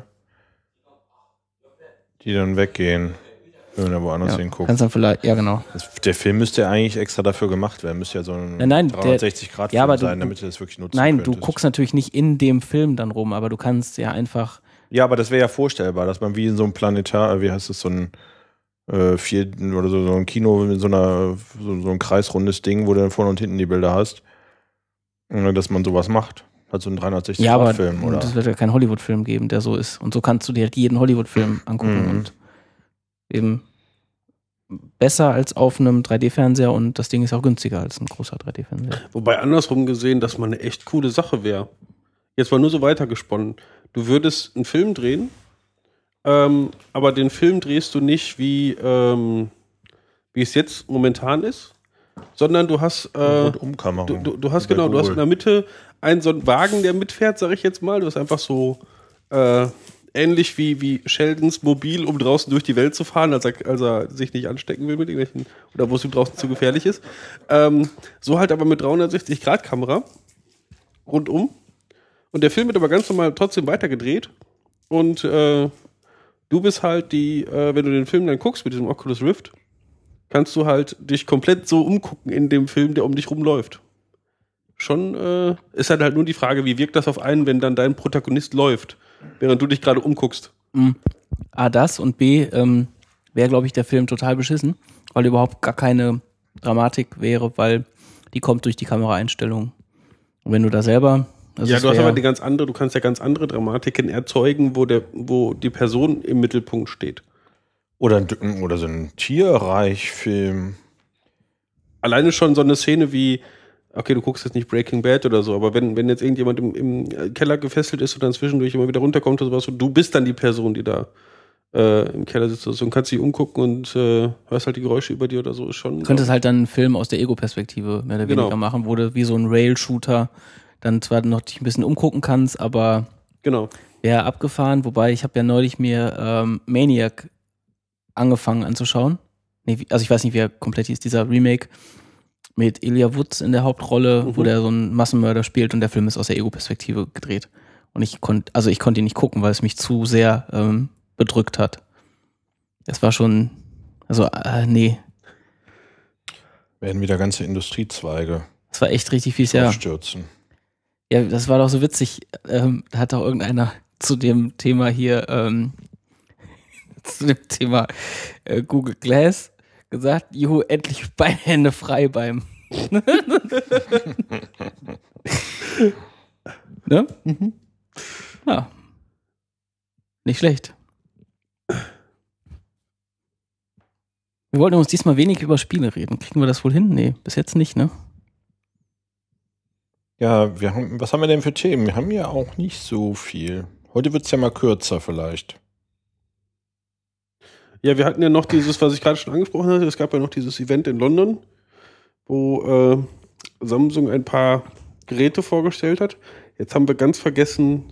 die dann weggehen, wenn man da woanders Ja, hinguckt. kannst dann vielleicht, ja genau. Das, der Film müsste ja eigentlich extra dafür gemacht werden. Müsste ja so ein Nein, nein, dreihundertsechzig Grad Film ja, aber du- sein, damit du das wirklich nutzen Nein, könntest. du guckst natürlich nicht in dem Film dann rum, aber du kannst ja einfach. Ja, aber das wäre ja vorstellbar, dass man wie in so einem Planetar, wie heißt das, so ein äh, vier oder so, so ein Kino mit so einer so, so ein kreisrundes Ding, wo du dann vorne und hinten die Bilder hast, äh, dass man sowas macht. Halt so ein dreihundertsechzig Ja, aber Grad Film, oder? es wird ja keinen Hollywood-Film geben, der so ist. Und so kannst du dir jeden Hollywood-Film angucken Mhm. und eben besser als auf einem drei D-Fernseher und das Ding ist auch günstiger als ein großer drei D-Fernseher. Wobei andersrum gesehen, dass man eine echt coole Sache wäre. Jetzt mal nur so weitergesponnen. Du würdest einen Film drehen, ähm, aber den Film drehst du nicht wie, ähm, wie es jetzt momentan ist, sondern du hast äh, Rundumkamera. du, du, du hast Wie bei genau, du hast in Google. der Mitte einen so einen Wagen, der mitfährt, sag ich jetzt mal. Du hast einfach so äh, ähnlich wie, wie Sheldons Mobil, um draußen durch die Welt zu fahren, als er, als er sich nicht anstecken will mit irgendwelchen, oder wo es ihm draußen zu gefährlich ist. Ähm, so halt aber mit dreihundertsechzig Grad Kamera rundum. Und der Film wird aber ganz normal trotzdem weitergedreht. Und äh, du bist halt die, äh, wenn du den Film dann guckst mit diesem Oculus Rift, kannst du halt dich komplett so umgucken in dem Film, der um dich rumläuft. Schon äh, ist halt, halt nur die Frage, wie wirkt das auf einen, wenn dann dein Protagonist läuft, während du dich gerade umguckst. Mhm. A, das und B, ähm, wäre, glaube ich, der Film total beschissen, weil überhaupt gar keine Dramatik wäre, weil die kommt durch die Kameraeinstellungen. Und wenn du da selber. Also ja, es du hast wär- aber die ganz andere, du kannst ja ganz andere Dramatiken erzeugen, wo, der, wo die Person im Mittelpunkt steht. Oder, ein- oder so ein Tierreich-Film. Alleine schon so eine Szene wie, okay, du guckst jetzt nicht Breaking Bad oder so, aber wenn, wenn jetzt irgendjemand im, im Keller gefesselt ist und dann zwischendurch immer wieder runterkommt oder sowas, und du bist dann die Person, die da äh, im Keller sitzt und kannst dich umgucken und äh, hörst halt die Geräusche über dir oder so, ist schon. Du könntest halt dann einen Film aus der Ego-Perspektive mehr oder Genau. weniger machen, wo du wie so ein Rail-Shooter dann zwar noch dich ein bisschen umgucken kannst, aber Genau. wäre abgefahren. Wobei, ich habe ja neulich mir ähm, Maniac angefangen anzuschauen. Nee, wie- also ich weiß nicht, wie er komplett hieß, dieser Remake mit Elijah Woods in der Hauptrolle, Mhm. wo der so einen Massenmörder spielt und der Film ist aus der Ego-Perspektive gedreht. Und ich konnte, also ich konnte ihn nicht gucken, weil es mich zu sehr ähm, bedrückt hat. Das war schon, also äh, nee, Werden wieder ganze Industriezweige das war echt richtig fies, ja. aufstürzen. Ja, das war doch so witzig. Ähm, da hat doch irgendeiner zu dem Thema hier, ähm, zu dem Thema äh, Google Glass gesagt, juhu, endlich beide Hände frei beim. Ne? Ja. Nicht schlecht. Wir wollten uns diesmal wenig über Spiele reden. Kriegen wir das wohl hin? Nee, bis jetzt nicht, ne? Ja, wir haben, was haben wir denn für Themen? Wir haben ja auch nicht so viel. Heute wird es ja mal kürzer vielleicht. Ja, wir hatten ja noch dieses, was ich gerade schon angesprochen hatte, es gab ja noch dieses Event in London, wo äh, Samsung ein paar Geräte vorgestellt hat. Jetzt haben wir ganz vergessen,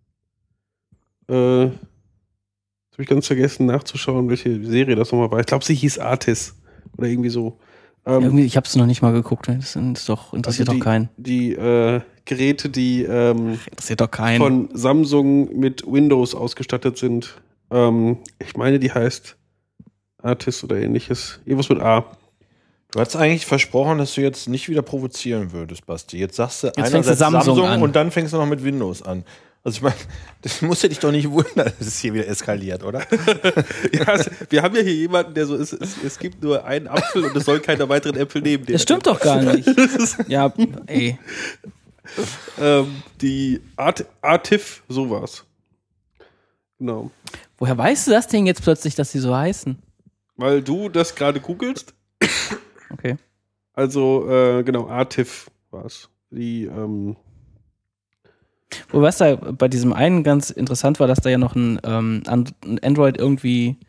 äh, jetzt habe ich ganz vergessen nachzuschauen, welche Serie das nochmal war. Ich glaube, sie hieß Artis oder irgendwie so. Ähm, Irgendwie, ich hab's noch nicht mal geguckt. Das ist doch, interessiert also die, doch keinen. Die äh, Geräte, die ähm, Interessiert doch keinen. von Samsung mit Windows ausgestattet sind. Ähm, ich meine, die heißt Artis oder ähnliches. Irgendwas mit A. Du hast eigentlich versprochen, dass du jetzt nicht wieder provozieren würdest, Basti. Jetzt sagst du fängst du einerseits Samsung Samsung, an. und dann fängst du noch mit Windows an. Also ich meine, das muss ja dich doch nicht wundern, dass es hier wieder eskaliert, oder? Ja, also, wir haben ja hier jemanden, der so ist, es, es gibt nur einen Apfel und es soll keine weiteren Äpfel nehmen. Das stimmt doch gar nicht. Ja, ey. Ähm, die Art, Artif, sowas. Genau. Woher weißt du das denn jetzt plötzlich, dass die so heißen? Weil du das gerade googelst. Okay. Also, äh, genau, Artif war es. Die, ähm, Wo was da bei diesem einen ganz interessant war, dass da ja noch ein, ähm, ein Android irgendwie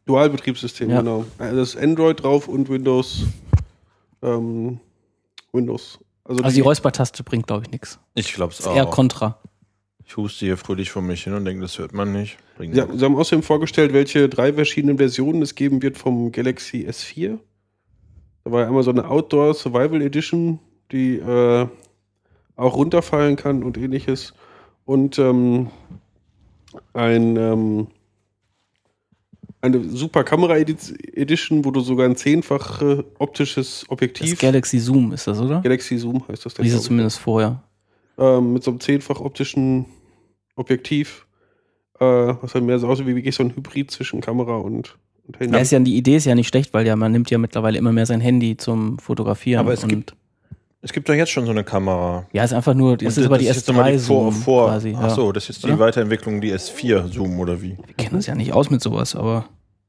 Dualbetriebssystem, Ja. genau. Also das ist Android drauf und Windows. Ähm, Windows. Also, Also die Räuspertaste bringt, glaube ich, nichts. Ich glaube es Ist auch. eher kontra. Ich huste hier fröhlich vor mich hin und denke, das hört man nicht. Bringt Sie, nichts. Sie haben außerdem vorgestellt, welche drei verschiedenen Versionen es geben wird vom Galaxy S vier. Da war ja einmal so eine Outdoor Survival Edition, die äh, auch runterfallen kann und ähnliches. Und ähm, ein, ähm, eine super Kamera Edition, wo du sogar ein zehnfach äh, optisches Objektiv. Das Galaxy Zoom ist das, oder? Galaxy Zoom heißt das. Diese glaub ich. zumindest vorher. Ähm, mit so einem zehnfach optischen Objektiv. Äh, was halt mehr so aussieht wie wirklich so ein Hybrid zwischen Kamera und, und Handy. Ja, ist ja, die Idee ist ja nicht schlecht, weil ja man nimmt ja mittlerweile immer mehr sein Handy zum Fotografieren. Aber es und gibt- Es gibt doch jetzt schon so eine Kamera. ja, ist einfach nur, das Und ist aber die jetzt S nochmal drei die vor, Zoom vor, quasi. Ja. Ach so, das ist jetzt die Oder? Weiterentwicklung, die S vier Zoom oder wie? Wir kennen uns ja nicht aus mit sowas, aber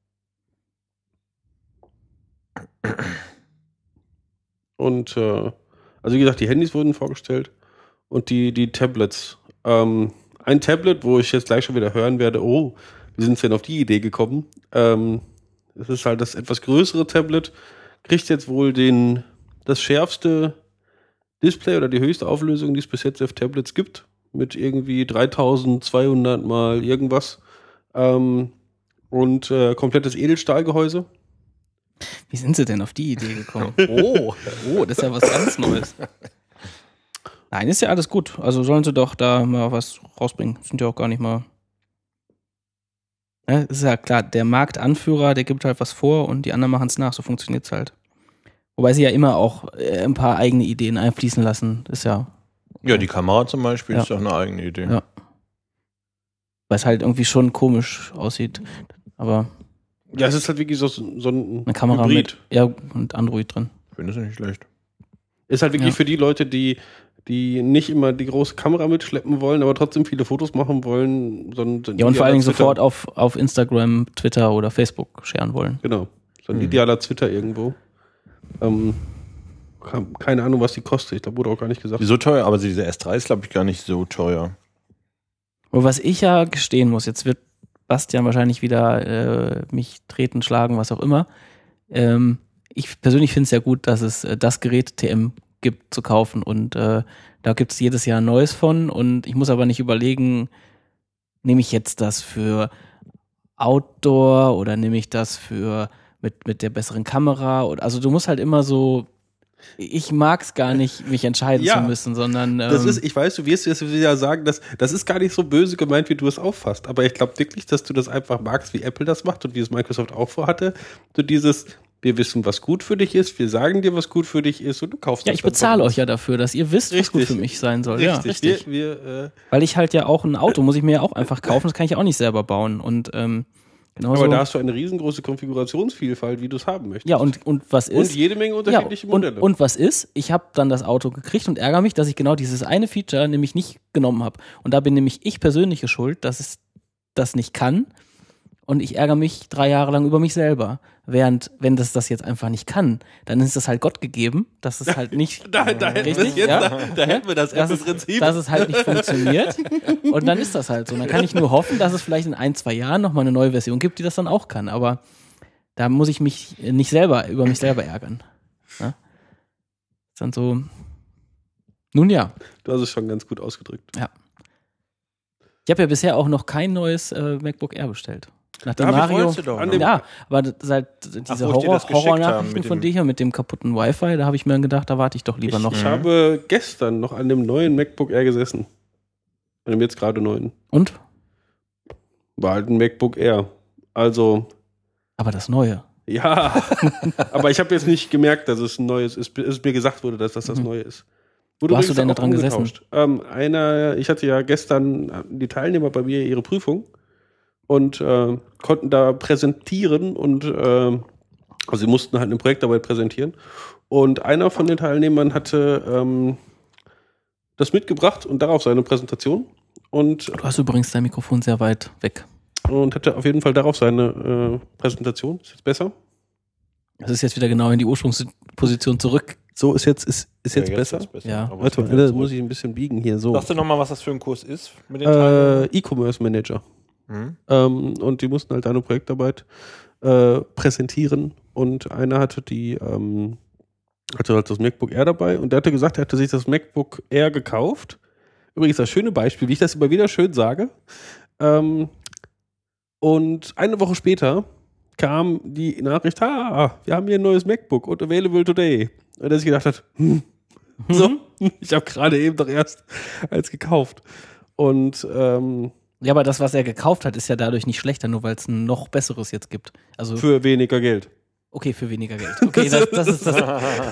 Und äh, also wie gesagt, die Handys wurden vorgestellt und die, die Tablets. Ähm, ein Tablet, wo ich jetzt gleich schon wieder hören werde, oh, wie sind sie denn auf die Idee gekommen? Ähm, das ist halt das etwas größere Tablet, kriegt jetzt wohl den, das schärfste Display oder die höchste Auflösung, die es bis jetzt auf Tablets gibt, mit irgendwie dreitausendzweihundert mal irgendwas. Ähm, und äh, komplettes Edelstahlgehäuse. wie sind sie denn auf die Idee gekommen? Oh, oh, das ist ja was ganz Neues. Nein, ist ja alles gut. Also sollen sie doch da mal was rausbringen. Sind ja auch gar nicht mal. Ja, ist ja klar, der Marktanführer, der gibt halt was vor und die anderen machen es nach. So funktioniert es halt. Wobei sie ja immer auch äh, ein paar eigene Ideen einfließen lassen. Ist ja, Ja, die Kamera zum Beispiel Ja. ist doch eine eigene Idee. Ja. weil es halt irgendwie schon komisch aussieht. Aber Ja, es ist halt wirklich so, so ein eine Kamera Hybrid. mit ja, und Android drin. Ich finde das nicht schlecht. Ist halt wirklich Ja. für die Leute, die, die nicht immer die große Kamera mitschleppen wollen, aber trotzdem viele Fotos machen wollen. So ein, so ein Ja, und vor allen Dingen idealer sofort Twitter. auf, auf Instagram, Twitter oder Facebook scheren wollen. Genau. So ein Hm. idealer Twitter irgendwo. Ähm, keine Ahnung, was die kostet. Ich glaube, wurde auch gar nicht gesagt. Die so teuer, aber diese S drei ist, glaube ich, gar nicht so teuer. Und was ich ja gestehen muss, jetzt wird Bastian wahrscheinlich wieder äh, mich treten, schlagen, was auch immer. Ähm, ich persönlich finde es ja gut, dass es äh, das Gerät T M gibt zu kaufen und äh, da gibt es jedes Jahr ein neues von und ich muss aber nicht überlegen, nehme ich jetzt das für Outdoor oder nehme ich das für mit, mit der besseren Kamera? Oder, also du musst halt immer so, ich mag es gar nicht, mich entscheiden Ja. zu müssen, sondern ähm, Das ist, ich weiß, du wirst jetzt wieder sagen, dass, das ist gar nicht so böse gemeint, wie du es auffasst. Aber ich glaube wirklich, dass du das einfach magst, wie Apple das macht und wie es Microsoft auch vorhatte. So dieses, wir wissen, was gut für dich ist, wir sagen dir, was gut für dich ist und du kaufst ja, das ich dann bezahle von euch ja dafür, dass ihr wisst, was gut Richtig. für mich sein soll. uns. Ja, Richtig. richtig. Wir, wir, äh, Weil ich halt ja auch ein Auto, muss ich mir ja auch einfach kaufen, das kann ich ja auch nicht selber bauen. Und ähm, genauso. aber da hast du eine riesengroße Konfigurationsvielfalt, wie du es haben möchtest. ja, und, und was und ist? jede Menge Ja, unterschiedliche Modelle. und, und was ist? Ich habe dann das Auto gekriegt und ärgere mich, dass ich genau dieses eine Feature nämlich nicht genommen habe. Und da bin nämlich ich persönlich schuld, dass es das nicht kann. Und ich ärgere mich drei Jahre lang über mich selber. Während, wenn das das jetzt einfach nicht kann, dann ist das halt Gott gegeben, dass es halt nicht. da, da, hätten wir Richtig, es jetzt, ja? da, da hätten wir das dass es, Apple-Prinzip. dass es halt nicht funktioniert. Und dann ist das halt so. Und dann kann ich nur hoffen, dass es vielleicht in ein, zwei Jahren nochmal eine neue Version gibt, die das dann auch kann. Aber da muss ich mich nicht selber über mich selber ärgern. Ja? Ist dann so. Nun ja. Du hast es schon ganz gut ausgedrückt. Ich habe ja bisher auch noch kein neues äh, MacBook Air bestellt. Nachdem Da hab ich Mario. wolltest du doch an noch. dem- Ja, aber das- seit diese Ach, wo ich dir Horror, das geschickt Horror-Nachrichten habe mit von dem- dir mit dem kaputten Wi-Fi, da habe ich mir gedacht, da warte ich doch lieber Ich, noch. ich habe gestern noch an dem neuen MacBook Air gesessen. An dem jetzt gerade neuen. Und? War halt ein MacBook Air. Also, Aber das Neue. ja. Aber ich habe jetzt nicht gemerkt, dass es ein neues ist, bis mir gesagt wurde, dass das das Mhm. Neue ist. Wurde Wo hast du übrigens denn da auch dran gesessen? umgetauscht. Ähm, einer, ich hatte ja gestern die Teilnehmer bei mir ihre Prüfung und äh, konnten da präsentieren und äh, also sie mussten halt eine Projektarbeit präsentieren. Und einer von den Teilnehmern hatte ähm, das mitgebracht und darauf seine Präsentation und, Du hast übrigens dein Mikrofon sehr weit weg. und hatte auf jeden Fall darauf seine äh, Präsentation. Ist jetzt besser? Das ist jetzt wieder genau in die Ursprungsposition zurück. So, ist jetzt, ist, ist jetzt Ja, besser? ist besser. Ja. Aber Warte es mal, geht da muss zurück. ich ein bisschen biegen hier. So. Sagst du nochmal, was das für ein Kurs ist mit den Teilnehmern? Äh, E-Commerce Manager. Hm? Ähm, und die mussten halt eine Projektarbeit äh, präsentieren und einer hatte die, ähm, hatte halt das MacBook Air dabei und der hatte gesagt, er hatte sich das MacBook Air gekauft. Übrigens das schöne Beispiel, wie ich das immer wieder schön sage. Ähm, und eine Woche später kam die Nachricht, ah, wir haben hier ein neues MacBook und available today. Und er sich gedacht hat, hm, so, ich habe gerade eben doch erst eins gekauft. Und ähm, ja, aber das, was er gekauft hat, ist ja dadurch nicht schlechter, nur weil es ein noch besseres jetzt gibt. Also für weniger Geld. Okay, für weniger Geld. Okay, das, das ist das.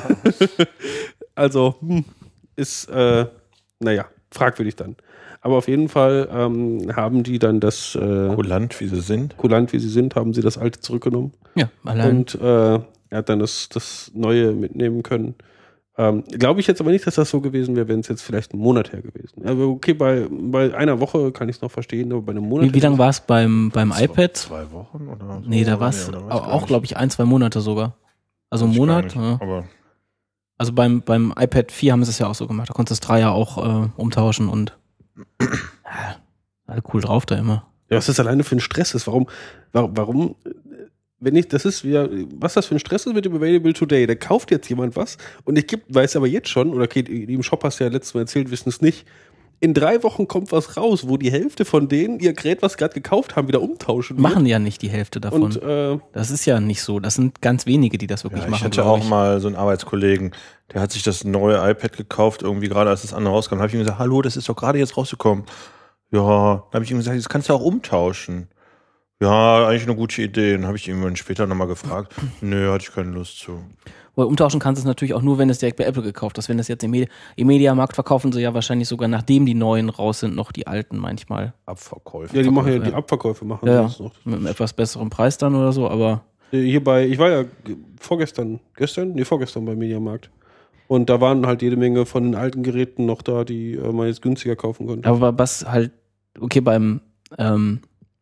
Also, hm, ist, äh, naja, fragwürdig dann. Aber auf jeden Fall ähm, haben die dann das äh, kulant, wie sie sind. Kulant, wie sie sind, haben sie das alte zurückgenommen. Ja, allein. Und äh, er hat dann das, das Neue mitnehmen können. Ähm, Glaube ich jetzt aber nicht, dass das so gewesen wäre, wenn es jetzt vielleicht einen Monat her gewesen wäre. Aber okay, bei, bei einer Woche kann ich es noch verstehen, aber bei einem Monat. Wie, wie lange war es beim, beim zwei, iPad? Zwei Wochen oder so? Nee, da war es auch, glaube ich, ein, zwei Monate sogar. Also ein Monat. Ja. Aber also beim, beim iPad vier haben sie es ja auch so gemacht. Da konntest du das drei ja auch äh, umtauschen und ja, alle cool drauf da immer. Ja, was das alleine für ein Stress ist. Warum, warum, warum wenn ich, das ist wieder, was das für ein Stress ist mit dem Available Today. Da kauft jetzt jemand was und ich gibt, weiß aber jetzt schon, oder okay, im Shop hast du ja letztes Mal erzählt, wissen es nicht. In drei Wochen kommt was raus, wo die Hälfte von denen ihr Gerät, was sie gerade gekauft haben, wieder umtauschen. Machen ja nicht die Hälfte davon. Und, äh, das ist ja nicht so. Das sind ganz wenige, die das wirklich ja, machen. Ich hatte auch ich. mal so einen Arbeitskollegen, der hat sich das neue iPad gekauft, irgendwie gerade als das andere rauskam. Da habe ich ihm gesagt, hallo, das ist doch gerade jetzt rausgekommen. Ja, da habe ich ihm gesagt, das kannst du auch umtauschen. Ja, eigentlich eine gute Idee. Dann habe ich ihn später nochmal gefragt. Nö, hatte ich keine Lust zu. Weil umtauschen kannst du es natürlich auch nur, wenn du es direkt bei Apple gekauft hast. Wenn das jetzt im, Medi- im Mediamarkt verkaufen sie ja wahrscheinlich sogar, nachdem die neuen raus sind, noch die alten manchmal. Abverkäufe. Ja, die machen ja, ja. die Abverkäufe machen ja, das noch. Mit einem etwas besseren Preis dann oder so, aber. Hier bei, ich war ja vorgestern, gestern? Nee, vorgestern beim Mediamarkt. Und da waren halt jede Menge von den alten Geräten noch da, die äh, man jetzt günstiger kaufen konnte. Aber was halt, okay, beim, ähm,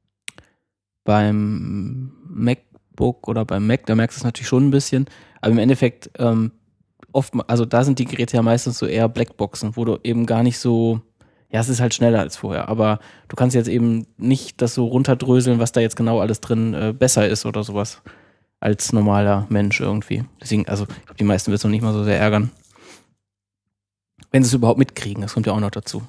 beim MacBook oder beim Mac, da merkst du es natürlich schon ein bisschen, aber im Endeffekt ähm, oft, also da sind die Geräte ja meistens so eher Blackboxen, wo du eben gar nicht so, ja, es ist halt schneller als vorher, aber du kannst jetzt eben nicht das so runterdröseln, was da jetzt genau alles drin äh, besser ist oder sowas, als normaler Mensch irgendwie. Deswegen, also ich glaube, die meisten wird es noch nicht mal so sehr ärgern. Wenn sie es überhaupt mitkriegen, das kommt ja auch noch dazu.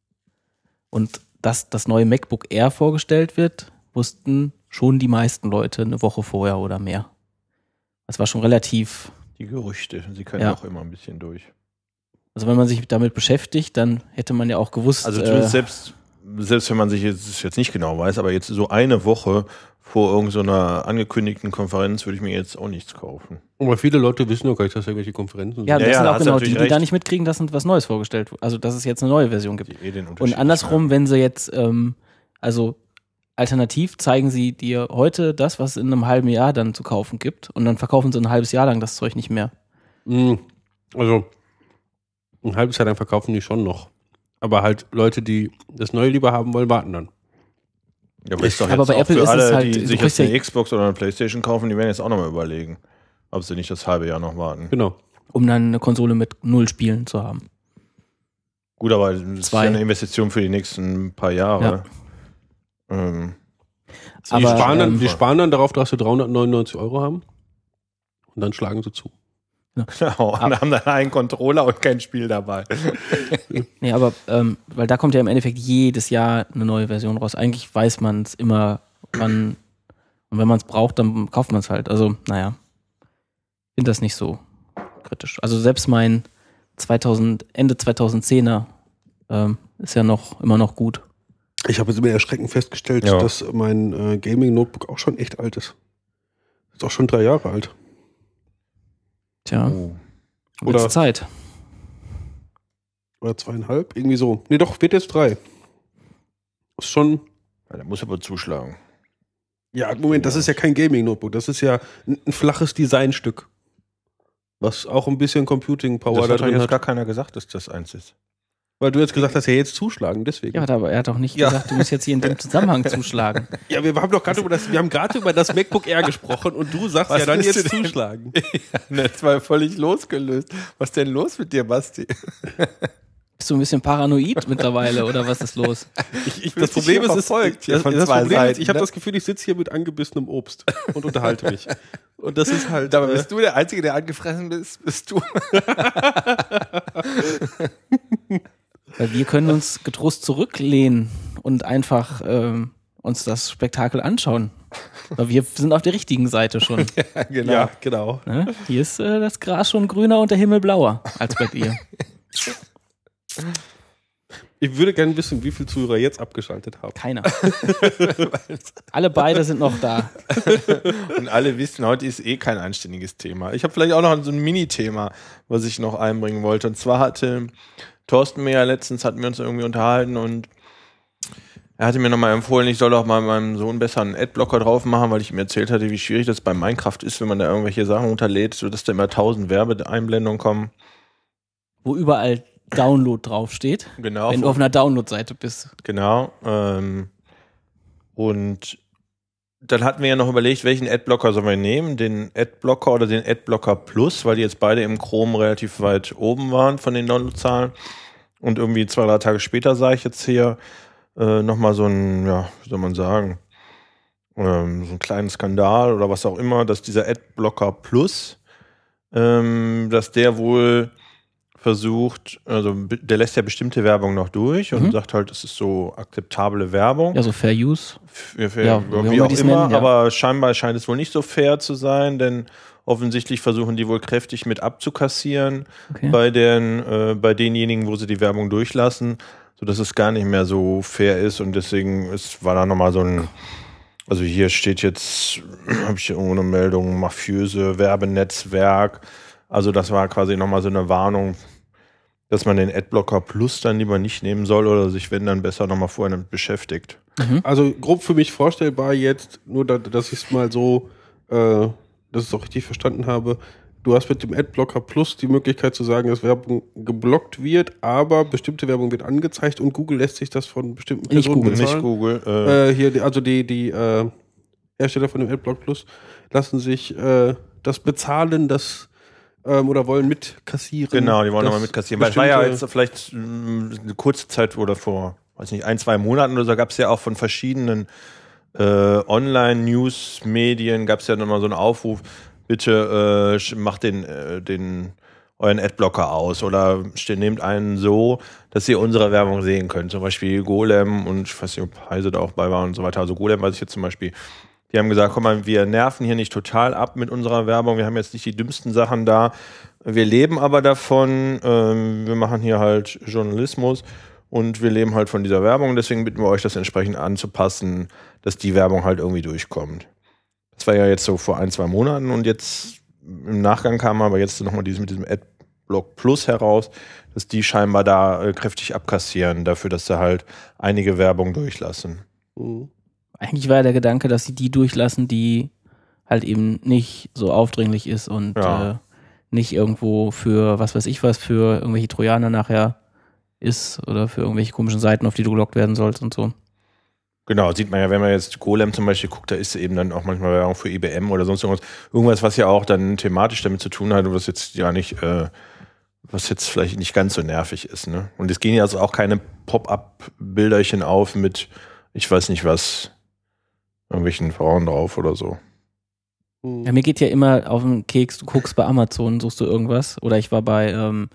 Und dass das neue MacBook Air vorgestellt wird, wussten schon die meisten Leute eine Woche vorher oder mehr. Das war schon relativ. Die Gerüchte, sie können ja auch immer ein bisschen durch. Also wenn man sich damit beschäftigt, dann hätte man ja auch gewusst. Also äh, selbst, selbst wenn man sich jetzt, jetzt nicht genau weiß, aber jetzt so eine Woche vor irgendeiner angekündigten Konferenz würde ich mir jetzt auch nichts kaufen. Aber viele Leute wissen doch gar nicht, dass irgendwelche Konferenzen sind. Ja, das ja, sind ja, auch genau die, die recht. da nicht mitkriegen, dass was Neues vorgestellt wird. Also dass es jetzt eine neue Version gibt. Die eh den Und Unterschied andersrum, nicht wenn sie jetzt, ähm, also alternativ zeigen sie dir heute das, was es in einem halben Jahr dann zu kaufen gibt. Und dann verkaufen sie ein halbes Jahr lang das Zeug nicht mehr. Also ein halbes Jahr lang verkaufen die schon noch. Aber halt Leute, die das Neue lieber haben wollen, warten dann. Ja, aber ist doch Aber jetzt bei auch Apple für ist es alle, halt- die du sich kriegst jetzt eine ja- Xbox oder eine Playstation kaufen, die werden jetzt auch nochmal überlegen, ob sie nicht das halbe Jahr noch warten. Genau. Um dann eine Konsole mit null Spielen zu haben. Gut, aber das ist Zwei. ja eine Investition für die nächsten paar Jahre. Ähm, Die, Aber, sparen dann, ähm, die sparen dann darauf, dass sie dreihundertneunundneunzig Euro haben. Und dann schlagen sie zu. Genau, und haben dann einen Controller und kein Spiel dabei. Nee, aber ähm, weil da kommt ja im Endeffekt jedes Jahr eine neue Version raus. Eigentlich weiß man es immer, wann, und wenn man es braucht, dann kauft man es halt. Also, naja, ich finde das nicht so kritisch. Also selbst mein zweitausend, Ende zweitausendzehner ähm, ist ja noch immer noch gut. Ich habe jetzt immer erschreckend festgestellt, Ja. dass mein äh, Gaming-Notebook auch schon echt alt ist. Ist auch schon drei Jahre alt. Tja, Oh. wird Oder- Zeit. Oder zweieinhalb, irgendwie so. Nee, doch, wird jetzt drei. Ist schon. Ja, der muss aber zuschlagen. Ja, Moment, das ist ja kein Gaming-Notebook. Das ist ja ein, ein flaches Designstück. Was auch ein bisschen Computing-Power Das da hat doch drin jetzt hat. gar keiner gesagt, dass das eins ist. Weil du jetzt gesagt hast, ja, jetzt zuschlagen, deswegen. Ja, aber er hat auch nicht Ja. gesagt, du musst jetzt hier in dem Zusammenhang zuschlagen. Ja, wir haben doch gerade über das, wir haben gerade über das MacBook Air gesprochen und du sagst Was ja dann bist jetzt du denn? zuschlagen. Das war völlig losgelöst. Was ist denn los mit dir, Basti? Bist du ein bisschen paranoid mittlerweile oder was ist los? Ich, ich, das Problem ist, ist, das, das von Problem zwei ist, ich habe Seiten, das Gefühl, ich sitze hier mit angebissenem Obst und unterhalte mich. Und das ist halt. Dabei äh, bist du der Einzige, der angefressen bist, bist du. Weil wir können uns getrost zurücklehnen und einfach ähm, uns das Spektakel anschauen. Weil wir sind auf der richtigen Seite schon. Ja, genau. Ja, genau. Ne? Hier ist äh, das Gras schon grüner und der Himmel blauer als bei dir. Ich würde gerne wissen, wie viele Zuhörer jetzt abgeschaltet haben. Keiner. Alle beide sind noch da. Und alle wissen, heute ist eh kein anständiges Thema. Ich habe vielleicht auch noch so ein Mini-Thema, was ich noch einbringen wollte. Und zwar hatte Thorsten mir ja letztens, hatten wir uns irgendwie unterhalten und er hatte mir nochmal empfohlen, ich soll doch mal meinem Sohn besser einen Adblocker drauf machen, weil ich ihm erzählt hatte, wie schwierig das bei Minecraft ist, wenn man da irgendwelche Sachen runterlädt, sodass da immer tausend Werbeeinblendungen kommen. Wo überall Download draufsteht, Genau. wenn du auf einer Download-Seite bist. Genau. Ähm, und dann hatten wir ja noch überlegt, welchen Adblocker sollen wir nehmen, den Adblocker oder den Adblocker Plus, weil die jetzt beide im Chrome relativ weit oben waren von den Downloadzahlen. Und irgendwie zwei, drei Tage später sah ich jetzt hier äh, nochmal so ein, ja, wie soll man sagen, ähm, so einen kleinen Skandal oder was auch immer, dass dieser Adblocker Plus, ähm, dass der wohl versucht, also der lässt ja bestimmte Werbung noch durch und Mhm. sagt halt, es ist so akzeptable Werbung. Ja, so Fair Use. Für, für, Ja, wie wie wir auch dies immer, nennen, ja. aber scheinbar scheint es wohl nicht so fair zu sein, denn offensichtlich versuchen die wohl kräftig mit abzukassieren Okay. bei den, äh, bei denjenigen, wo sie die Werbung durchlassen, sodass es gar nicht mehr so fair ist und deswegen ist, war da nochmal so ein, also hier steht jetzt, habe ich hier irgendwo eine Meldung, mafiöse Werbenetzwerk, also das war quasi nochmal so eine Warnung, dass man den Adblocker Plus dann lieber nicht nehmen soll oder sich, wenn, dann besser nochmal vorher damit beschäftigt. Also grob für mich vorstellbar jetzt, nur da, dass ich es mal so, äh, dass ich es auch richtig verstanden habe, du hast mit dem Adblocker Plus die Möglichkeit zu sagen, dass Werbung geblockt wird, aber bestimmte Werbung wird angezeigt und Google lässt sich das von bestimmten Nicht Personen Google, bezahlen. Nicht Google. Äh, Äh, hier, die- also die, die äh, Hersteller von dem Adblock Plus lassen sich äh, das bezahlen, das ähm, oder wollen mitkassieren. genau, die wollen dass nochmal mitkassieren. Weil es war ja bestimmte- jetzt vielleicht mh, eine kurze Zeit oder vor, weiß nicht, ein, zwei Monaten oder so, gab es ja auch von verschiedenen äh, Online-News-Medien, gab es ja nochmal so einen Aufruf, bitte äh, macht den, äh, den euren Adblocker aus oder ste- nehmt einen so, dass ihr unsere Werbung sehen könnt. Zum Beispiel Golem und ich weiß nicht, ob Heise da auch bei war und so weiter. Also Golem weiß ich jetzt zum Beispiel, die haben gesagt, komm mal, wir nerven hier nicht total ab mit unserer Werbung, wir haben jetzt nicht die dümmsten Sachen da, wir leben aber davon, ähm, wir machen hier halt Journalismus und wir leben halt von dieser Werbung, deswegen bitten wir euch, das entsprechend anzupassen, dass die Werbung halt irgendwie durchkommt. Das war ja jetzt so vor ein, zwei Monaten und jetzt im Nachgang kam aber jetzt nochmal dieses mit diesem Adblock Plus heraus, dass die scheinbar da äh, kräftig abkassieren dafür, dass sie halt einige Werbung durchlassen. Mhm. Eigentlich war ja der Gedanke, dass sie die durchlassen, die halt eben nicht so aufdringlich ist und Ja. äh, nicht irgendwo für, was weiß ich was, für irgendwelche Trojaner nachher ist oder für irgendwelche komischen Seiten, auf die du gelockt werden sollst und so. Genau, sieht man ja, wenn man jetzt Golem zum Beispiel guckt, da ist eben dann auch manchmal Werbung für I B M oder sonst irgendwas. Irgendwas, was ja auch dann thematisch damit zu tun hat und was jetzt ja nicht, äh, was jetzt vielleicht nicht ganz so nervig ist. Ne? Und es gehen ja also auch keine Pop-up-Bilderchen auf mit, ich weiß nicht was, irgendwelchen Frauen drauf oder so. Mhm. Ja, mir geht ja immer auf den Keks, du guckst bei Amazon, suchst du irgendwas. Oder ich war bei ähm,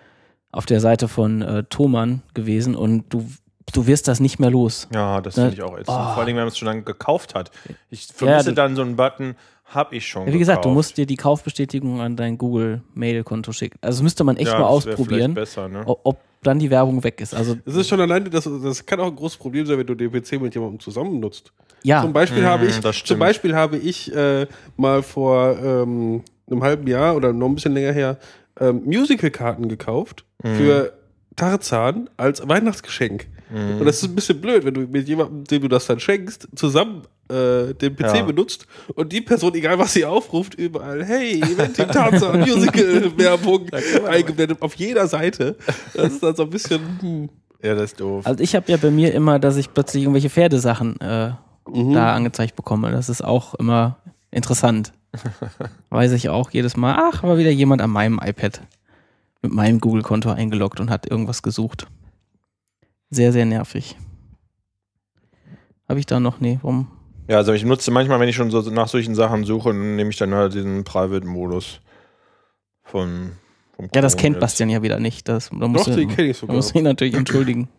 auf der Seite von äh, Thomann gewesen und du, du wirst das nicht mehr los. Ja, das Ne? finde ich auch ätzend. Oh. Vor allem, wenn man es schon lange gekauft hat. Ich vermisse du- dann so einen Button, hab ich schon Ja, wie gesagt, gekauft. du musst dir die Kaufbestätigung an dein Google-Mail-Konto schicken. Also müsste man echt ja, mal das wär ausprobieren, vielleicht besser, ne? ob, ob dann die Werbung weg ist. Also Das ist schon alleine, das, das kann auch ein großes Problem sein, wenn du den P C mit jemandem zusammen nutzt. ja, Zum Beispiel Mm, habe ich, das zum stimmt. Beispiel habe ich äh, mal vor ähm, einem halben Jahr oder noch ein bisschen länger her ähm, Musical-Karten gekauft Mhm. für Tarzan als Weihnachtsgeschenk. Mhm. Und das ist ein bisschen blöd, wenn du mit jemandem, dem du das dann schenkst, zusammen äh, den P C Ja. benutzt und die Person, egal was sie aufruft, überall, hey, Event im Tarzan, Musical-Werbung eingeblendet auf jeder Seite. Das ist dann so ein bisschen, hm. Ja, das ist doof. also ich habe ja bei mir immer, dass ich plötzlich irgendwelche Pferdesachen äh, Mhm. da angezeigt bekomme. Das ist auch immer interessant. Weiß ich auch jedes Mal, ach, war wieder jemand an meinem iPad. mit meinem Google-Konto eingeloggt und hat irgendwas gesucht. Sehr, sehr nervig. Habe ich da noch? Nee, warum? Ja, also ich nutze manchmal, wenn ich schon so nach solchen Sachen suche, nehme ich dann halt diesen Private-Modus von vom Ja, das Chrome kennt jetzt. Bastian ja wieder nicht. Das, da muss Doch, die kenne ich da sogar. muss ich ihn natürlich entschuldigen.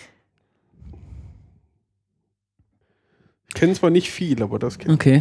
Ich kenne zwar nicht viel, aber das kenne ich. Okay.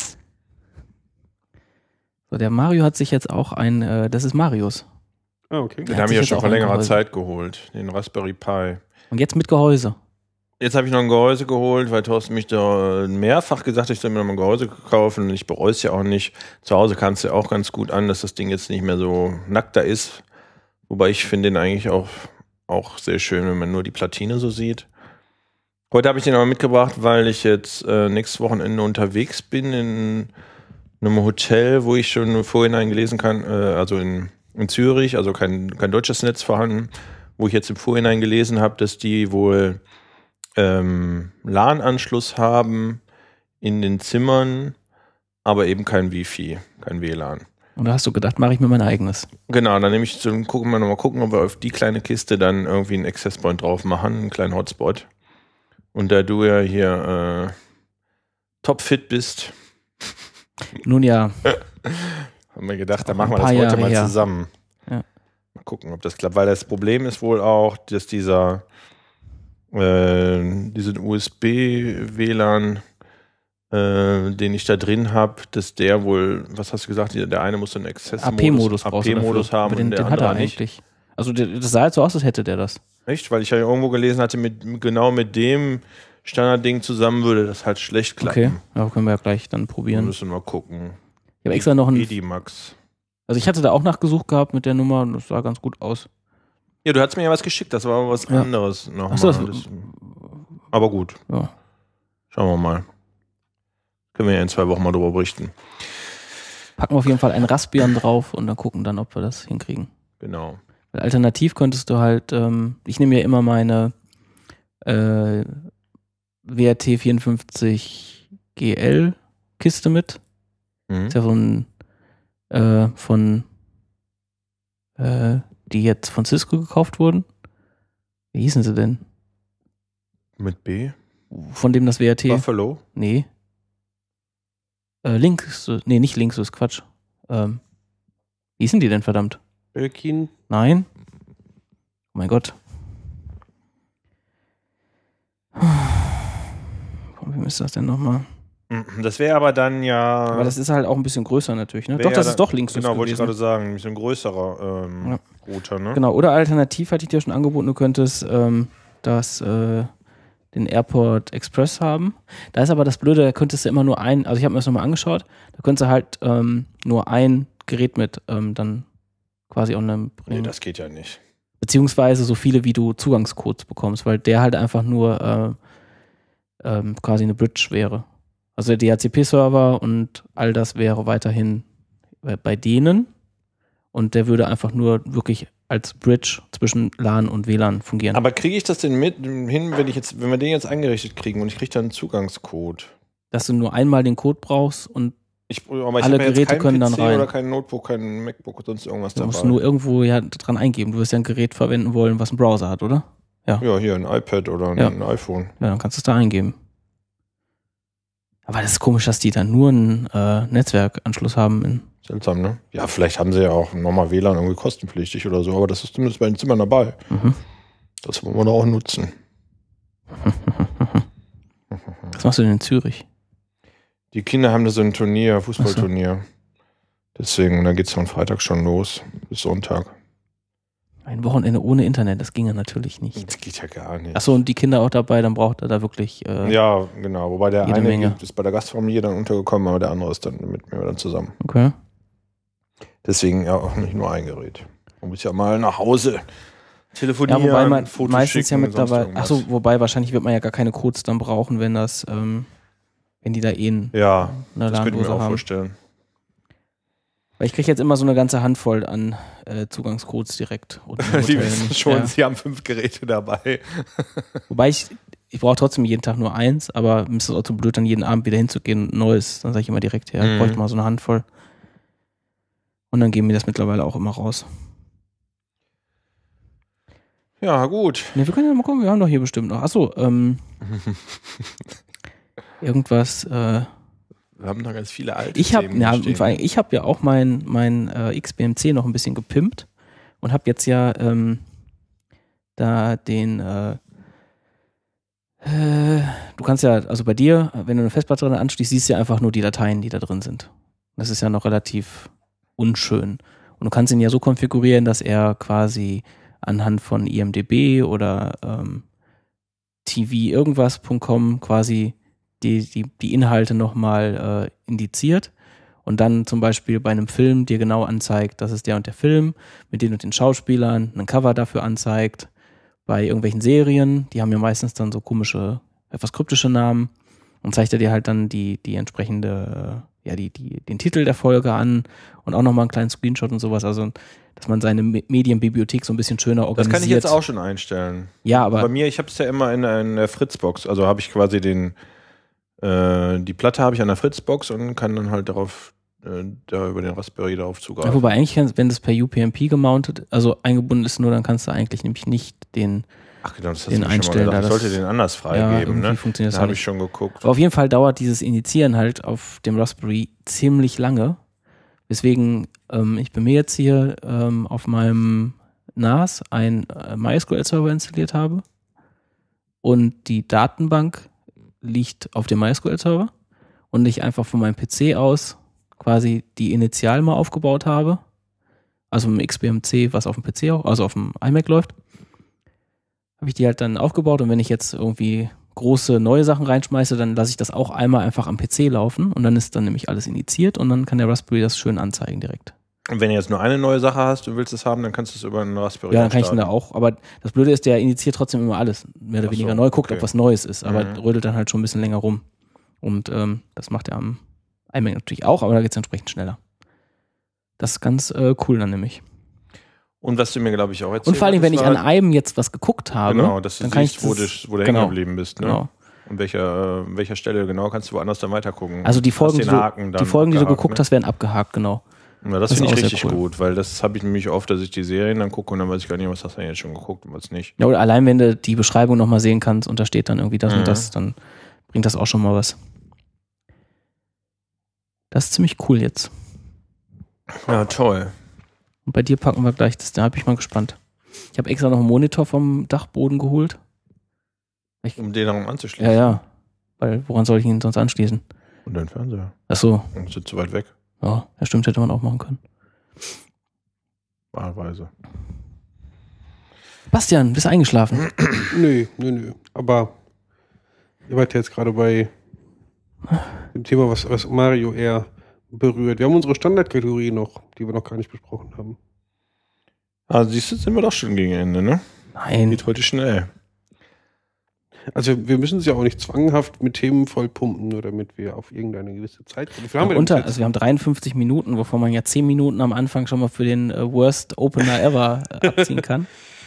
So, der Mario hat sich jetzt auch ein, äh, das ist Marius. Ah, okay. Den hat habe sich ich ja jetzt schon auch vor ein längerer Gehäuse. Zeit geholt. Den Raspberry Pi. Und jetzt mit Gehäuse. Jetzt habe ich noch ein Gehäuse geholt, weil Thorsten mich da mehrfach gesagt hat, ich soll mir noch mal ein Gehäuse kaufen. Und ich bereue es ja auch nicht. Zu Hause kam es ja auch ganz gut an, dass das Ding jetzt nicht mehr so nackt da ist. Wobei ich finde den eigentlich auch, auch sehr schön, wenn man nur die Platine so sieht. Heute habe ich den aber mitgebracht, weil ich jetzt äh, nächstes Wochenende unterwegs bin in einem Hotel, wo ich schon vorhinein gelesen kann, äh, also in, in Zürich, also kein, kein deutsches Netz vorhanden, wo ich jetzt im Vorhinein gelesen habe, dass die wohl ähm, LAN-Anschluss haben in den Zimmern, aber eben kein Wi-Fi, kein W L A N. Und da hast du gedacht, mache ich mir mein eigenes. Genau, dann nehme ich zum gucken wir nochmal gucken, ob wir auf die kleine Kiste dann irgendwie einen Access Point drauf machen, einen kleinen Hotspot. Und da du ja hier äh, topfit bist, Nun ja, haben wir gedacht, dann Auch machen ein wir das paar heute Jahre mal her. zusammen. Ja. Mal gucken, ob das klappt. Weil das Problem ist wohl auch, dass dieser äh, diesen U S B-W L A N, äh, den ich da drin habe, dass der wohl, was hast du gesagt, der eine muss so einen A Access-Modus P-Modus brauchst du A P-Modus dafür. haben Aber den, und der den hat er andere nicht. eigentlich. Also der, das sah jetzt so aus, als hätte der das. Echt? Weil ich ja irgendwo gelesen hatte, mit, genau mit dem Standardding zusammen würde das halt schlecht klappen. Okay, ja, können wir ja gleich dann Wir probieren. müssen mal gucken. Ich habe extra noch ein, Edimax. also ich hatte da auch nachgesucht gehabt mit der Nummer und das sah ganz gut aus. Ja, du hast mir ja was geschickt, das war aber was Ja. anderes nochmal. Ach so, das- Das- aber gut, Ja. schauen wir mal. Können wir ja in zwei Wochen mal drüber berichten. Packen wir auf jeden Fall einen Raspbian drauf und dann gucken dann, ob wir das hinkriegen. Genau. Weil alternativ könntest du halt, ähm, ich nehme ja immer meine äh, W R T vierundfünfzig G L Kiste mit. Mhm. Ist ja von, äh, von äh, die jetzt von Cisco gekauft wurden. Wie hießen sie denn? Mit B? Von dem das W R T? Buffalo? Nee. Äh, Links, nee, nicht Links, das ist Quatsch. Ähm, wie hießen die denn, verdammt? Belkin. Nein? Oh mein Gott. Von wem ist das denn nochmal? Das wäre aber dann ja. Aber das ist halt auch ein bisschen größer natürlich, ne? wär Doch, ja das dann- ist doch Linksys Genau, wollte ich gewesen. gerade sagen. Ein bisschen größerer ähm, Ja. Router, ne? Genau, oder alternativ hatte ich dir schon angeboten, du könntest ähm, das, äh, den Airport Express haben. Da ist aber das Blöde, da könntest du immer nur ein, also ich habe mir das nochmal angeschaut, da könntest du halt ähm, nur ein Gerät mit ähm, dann quasi online Nee, bringen. das geht ja nicht. Beziehungsweise so viele, wie du Zugangscodes bekommst, weil der halt einfach nur äh, ähm, quasi eine Bridge wäre. Also der D H C P-Server und all das wäre weiterhin bei- bei denen und der würde einfach nur wirklich als Bridge zwischen LAN und W L A N fungieren. Aber kriege ich das denn mit hin, wenn ich jetzt, wenn wir den jetzt eingerichtet kriegen und ich kriege dann einen Zugangscode? Dass du nur einmal den Code brauchst und Ich, aber ich Alle habe ja jetzt Geräte keinen können P dann C rein. oder kein Notebook, kein MacBook, sonst irgendwas du dabei. musst nur irgendwo ja dran eingeben. Du wirst ja ein Gerät verwenden wollen, was einen Browser hat, oder? ja, hier ein iPad oder ein, Ja. ein iPhone. Ja, dann kannst du es da eingeben. Aber das ist komisch, dass die dann nur einen äh, Netzwerkanschluss haben. In Seltsam, ne? Ja, vielleicht haben sie ja auch nochmal W L A N irgendwie kostenpflichtig oder so, aber das ist zumindest bei den Zimmern dabei. mhm. Das wollen wir da auch nutzen. Was machst du denn in Zürich? Die Kinder haben da so ein Turnier, Fußballturnier. Deswegen, da geht es am Freitag schon los, bis Sonntag. Ein Wochenende ohne Internet, das ginge natürlich nicht. Das geht ja gar nicht. Achso, und die Kinder auch dabei, dann braucht er da wirklich. Äh, Ja, genau. Wobei der Jede eine Menge. ist bei der Gastfamilie dann untergekommen, aber der andere ist dann mit mir dann zusammen. Okay. Deswegen ja auch nicht nur ein Gerät. Man muss ja mal nach Hause Ja, telefonieren, wobei man Fotos meistens schicken, ja sonst mittlerweile. irgendwas. Achso, wobei wahrscheinlich wird man ja gar keine Codes dann brauchen, wenn das, ähm, wenn die da eh ein- Ja, eine das könnte ich mir LAN-Dose auch haben. vorstellen. Weil ich kriege jetzt immer so eine ganze Handvoll an äh, Zugangscodes direkt. Und im Die Hotel wissen nicht. schon, Ja. sie haben fünf Geräte dabei. Wobei ich, ich brauche trotzdem jeden Tag nur eins, aber mir ist es auch zu blöd, dann jeden Abend wieder hinzugehen und ein neues. Dann sage ich immer direkt her, Mhm. ich bräuchte mal so eine Handvoll. Und dann geben wir das mittlerweile auch immer raus. Ja, gut. Ne, wir können ja mal gucken, wir haben doch hier bestimmt noch. Achso, ähm. irgendwas, äh. Wir haben noch ganz viele alte Ich habe ja, stehen. vor allem, ich habe ja auch mein, mein äh, X B M C noch ein bisschen gepimpt und habe jetzt ja ähm, da den äh, äh, du kannst ja, also bei dir, wenn du eine Festplatte dran anschließt, siehst du ja einfach nur die Dateien, die da drin sind. Das ist ja noch relativ unschön. Und du kannst ihn ja so konfigurieren, dass er quasi anhand von I M D B oder ähm, T V irgendwas Punkt com quasi die, die, die Inhalte nochmal äh, indiziert und dann zum Beispiel bei einem Film dir genau anzeigt, das ist der und der Film, mit den und den Schauspielern, ein Cover dafür anzeigt. Bei irgendwelchen Serien, die haben ja meistens dann so komische, etwas kryptische Namen und zeigt er dir halt dann die, die entsprechende, ja, die, die, den Titel der Folge an und auch nochmal einen kleinen Screenshot und sowas, also dass man seine Medienbibliothek so ein bisschen schöner organisiert. Das kann ich jetzt auch schon einstellen. Ja, aber bei mir, ich habe es ja immer in, in der Fritzbox, also habe ich quasi den äh, die Platte habe ich an der Fritzbox und kann dann halt darauf äh, da über den Raspberry darauf zugreifen. Ja, wobei eigentlich, wenn das per U P n P gemountet, also eingebunden ist, nur dann kannst du eigentlich nämlich nicht den Ach genau, das hast den du mir schon mal gesagt. Ich sollte den anders freigeben, ja, ne? Funktioniert da habe ich schon geguckt. Aber auf jeden Fall dauert dieses Initiieren halt auf dem Raspberry ziemlich lange. Deswegen, ähm, ich bei mir jetzt hier ähm, auf meinem N A S ein äh, MySQL-Server installiert habe und die Datenbank liegt auf dem MySQL-Server und ich einfach von meinem P C aus quasi die Initial mal aufgebaut habe, also im X B M C, was auf dem P C auch, also auf dem iMac läuft, habe ich die halt dann aufgebaut und wenn ich jetzt irgendwie große neue Sachen reinschmeiße, dann lasse ich das auch einmal einfach am P C laufen und dann ist dann nämlich alles initiiert und dann kann der Raspberry das schön anzeigen direkt. Und wenn du jetzt nur eine neue Sache hast, du willst es haben, dann kannst du es über einen Raspberry Ja, dann kann ich dann da auch, aber das Blöde ist, der initiiert trotzdem immer alles, mehr oder Ach so, weniger neu, guckt, okay. ob was Neues ist, aber Mhm. rödelt dann halt schon ein bisschen länger rum. Und ähm, das macht er am iMac natürlich auch, aber da geht es entsprechend schneller. Das ist ganz äh, cool dann nämlich. Und was du mir, glaube ich, auch erzählt Und vor allem, wenn ich war, an einem jetzt was geguckt habe, genau, dass du dann kann siehst, ich wo das, du, wo du genau, hängen geblieben bist, ne? genau. Und welcher, äh, welcher Stelle genau kannst du woanders dann weiter gucken. Also die Folgen, Hast die den du, Haken die, dann Folgen die du abgehakt, geguckt ne? hast, werden abgehakt, genau. Ja, das, Das finde ist ich auch sehr richtig cool. gut, weil das habe ich nämlich oft, dass ich die Serien dann gucke und dann weiß ich gar nicht, was hast du denn jetzt schon geguckt und was nicht. Ja, oder allein wenn du die Beschreibung nochmal sehen kannst und da steht dann irgendwie das Mhm. und das, dann bringt das auch schon mal was. Das ist ziemlich cool jetzt. Ja, toll. Und bei dir packen wir gleich das, da bin ich mal gespannt. Ich habe extra noch einen Monitor vom Dachboden geholt. Ich, Um den darum anzuschließen. ja, ja. Weil, woran soll ich ihn sonst anschließen? Und den Fernseher. Ach so. Und ist zu weit weg. Ja, ja, stimmt, hätte man auch machen können. Wahlweise. Bastian, bist du eingeschlafen? Nö, nö, nö. Aber ihr wart ja jetzt gerade bei dem Thema, was, was Mario eher berührt. Wir haben unsere Standardkategorie noch, die wir noch gar nicht besprochen haben. Also siehst du, sind wir doch schon gegen Ende, ne? Nein. Geht heute schnell. Also wir müssen sie ja auch nicht zwanghaft mit Themen vollpumpen, nur damit wir auf irgendeine gewisse Zeit kommen. Wie viel haben wir denn Unter, bis jetzt? also wir haben dreiundfünfzig Minuten, wovon man ja zehn Minuten am Anfang schon mal für den äh, Worst Opener ever äh, abziehen kann.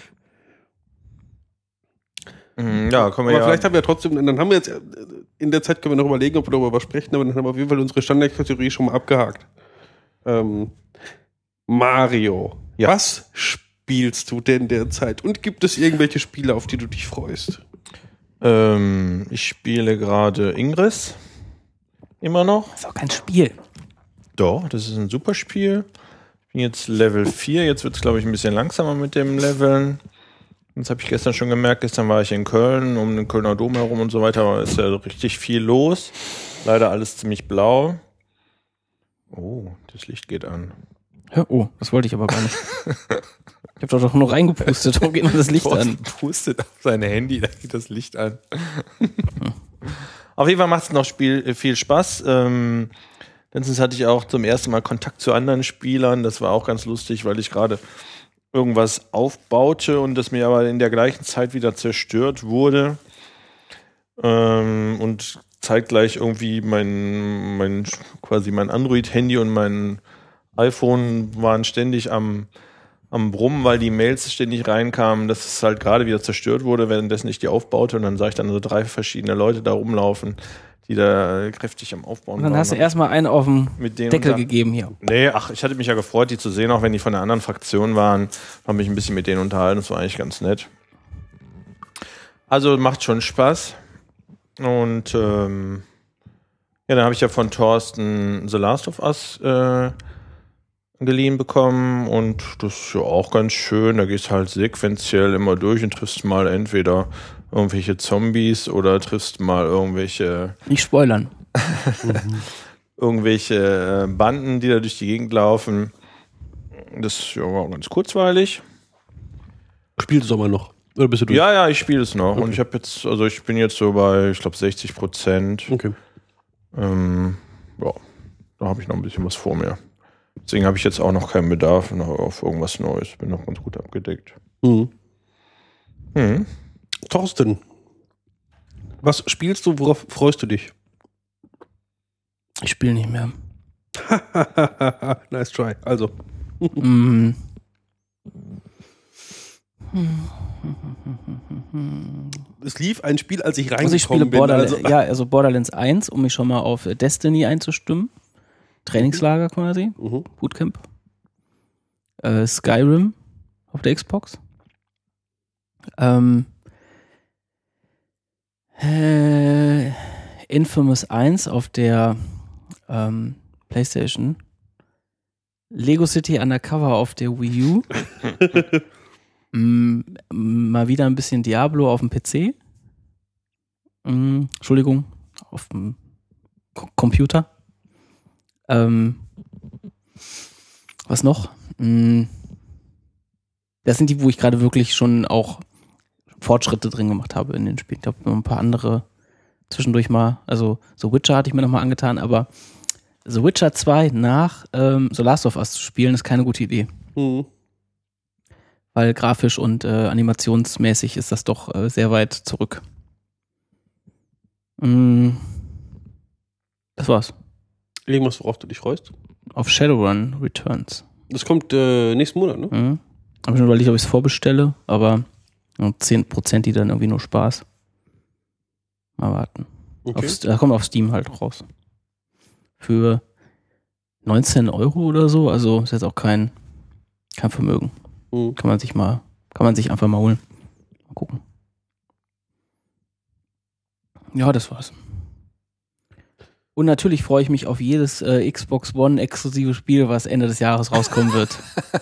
Mhm, ja, kommen wir Aber ja. vielleicht haben wir ja trotzdem, dann haben wir jetzt, äh, in der Zeit können wir noch überlegen, ob wir darüber was sprechen, aber dann haben wir auf jeden Fall unsere Standardkategorie schon mal abgehakt. Ähm, Mario, Ja. was spielst du denn derzeit? Und gibt es irgendwelche Spiele, auf die du dich freust? Ähm, ich spiele gerade Ingress. Immer noch. Das ist auch kein Spiel. Doch, das ist ein super Spiel. Ich bin jetzt Level vier. Jetzt wird es, glaube ich, ein bisschen langsamer mit dem Leveln. Das habe ich gestern schon gemerkt. Gestern war ich in Köln, um den Kölner Dom herum und so weiter. Da ist ja richtig viel los. Leider alles ziemlich blau. Oh, das Licht geht an. Ja, oh, das wollte ich aber gar nicht. Ich habe doch nur reingepustet. Warum geht noch das Licht an? Pustet auf sein Handy, da geht das Licht an. Auf jeden Fall macht es noch Spiel, viel Spaß. Ähm, letztens hatte ich auch zum ersten Mal Kontakt zu anderen Spielern. Das war auch ganz lustig, weil ich gerade irgendwas aufbaute und das mir aber in der gleichen Zeit wieder zerstört wurde. Ähm, und zeitgleich irgendwie mein, mein quasi mein Android-Handy und mein iPhone waren ständig am, am Brummen, weil die Mails ständig reinkamen, dass es halt gerade wieder zerstört wurde, währenddessen ich die aufbaute. Und dann sah ich dann so drei verschiedene Leute da rumlaufen, die da kräftig am Aufbauen Und dann waren. hast du erstmal einen auf den mit denen Deckel unter- gegeben hier. Nee, ach, ich hatte mich ja gefreut, die zu sehen, auch wenn die von einer anderen Fraktion waren. Habe mich ein bisschen mit denen unterhalten, das war eigentlich ganz nett. Also macht schon Spaß. Und ähm, ja, dann habe ich ja von Thorsten The Last of Us äh, geliehen bekommen und das ist ja auch ganz schön. Da gehst halt sequenziell immer durch und triffst mal entweder irgendwelche Zombies oder triffst mal irgendwelche Nicht spoilern. irgendwelche Banden, die da durch die Gegend laufen. Das ist ja auch ganz kurzweilig. Spielst du es aber noch? Oder bist du durch? Ja, ja, ich spiele es noch. Okay. Und ich habe jetzt, also ich bin jetzt so bei, ich glaube, sechzig Prozent. Okay. Ähm, ja, da habe ich noch ein bisschen was vor mir. Deswegen habe ich jetzt auch noch keinen Bedarf noch auf irgendwas Neues. Bin noch ganz gut abgedeckt. Mhm. Hm. Thorsten, was spielst du, worauf freust du dich? Ich spiele nicht mehr. Nice try. Also. mm. Es lief ein Spiel, als ich reingekommen Also ich spiele bin. Borderlands, Also, ja, also Borderlands eins, um mich schon mal auf Destiny einzustimmen. Trainingslager quasi, mhm. Bootcamp. Äh, Skyrim auf der Xbox. Ähm, äh, Infamous eins auf der ähm, PlayStation. Lego City Undercover auf der Wii U. mm, mal wieder ein bisschen Diablo auf dem P C. Mm, Entschuldigung, auf dem K- Computer. Ähm, was noch? Mm, das sind die, wo ich gerade wirklich schon auch Fortschritte drin gemacht habe in den Spielen. Ich glaube, ein paar andere zwischendurch mal, also The Witcher hatte ich mir nochmal angetan, aber The Witcher zwei nach ähm, The Last of Us zu spielen, ist keine gute Idee. Mhm. Weil grafisch und äh, animationsmäßig ist das doch äh, sehr weit zurück. Mm, das war's. Irgendwas, worauf du dich freust? Auf Shadowrun Returns. Das kommt äh, nächsten Monat, ne? Mhm. Habe ich schon überlegt, ob ich es vorbestelle, aber ja, zehn Prozent die dann irgendwie nur Spaß. Mal warten. Okay. Auf, da kommt auf Steam halt raus. Für neunzehn Euro oder so, also ist jetzt auch kein, kein Vermögen. Mhm. Kann man sich mal, kann man sich einfach mal holen. Mal gucken. Ja, das war's. Und natürlich freue ich mich auf jedes äh, Xbox One exklusive Spiel, was Ende des Jahres rauskommen wird.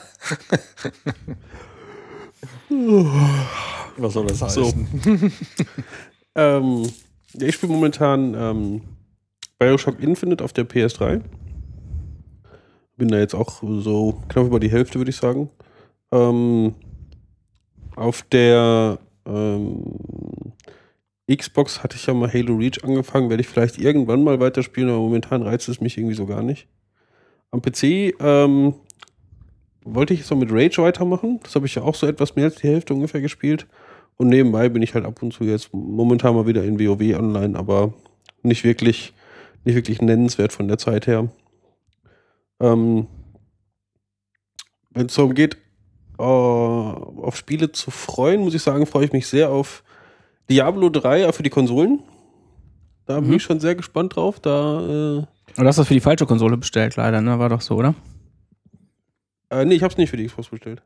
Was soll das So. heißen? ähm, ja, ich spiele momentan ähm, Bioshock Infinite auf der P S drei. Bin da jetzt auch so knapp über die Hälfte, würde ich sagen. Ähm, auf der ähm, Xbox hatte ich ja mal Halo Reach angefangen, werde ich vielleicht irgendwann mal weiterspielen, aber momentan reizt es mich irgendwie so gar nicht. Am P C ähm, wollte ich jetzt noch mit Rage weitermachen. Das habe ich ja auch so etwas mehr als die Hälfte ungefähr gespielt. Und nebenbei bin ich halt ab und zu jetzt momentan mal wieder in WoW online, aber nicht wirklich, nicht wirklich nennenswert von der Zeit her. Ähm, wenn es darum geht, äh, auf Spiele zu freuen, muss ich sagen, freue ich mich sehr auf Diablo drei für die Konsolen. Da bin Mhm. ich schon sehr gespannt drauf. Da, äh, Und du hast das für die falsche Konsole bestellt, leider, ne? War doch so, oder? äh, nee, ich hab's nicht für die Xbox bestellt.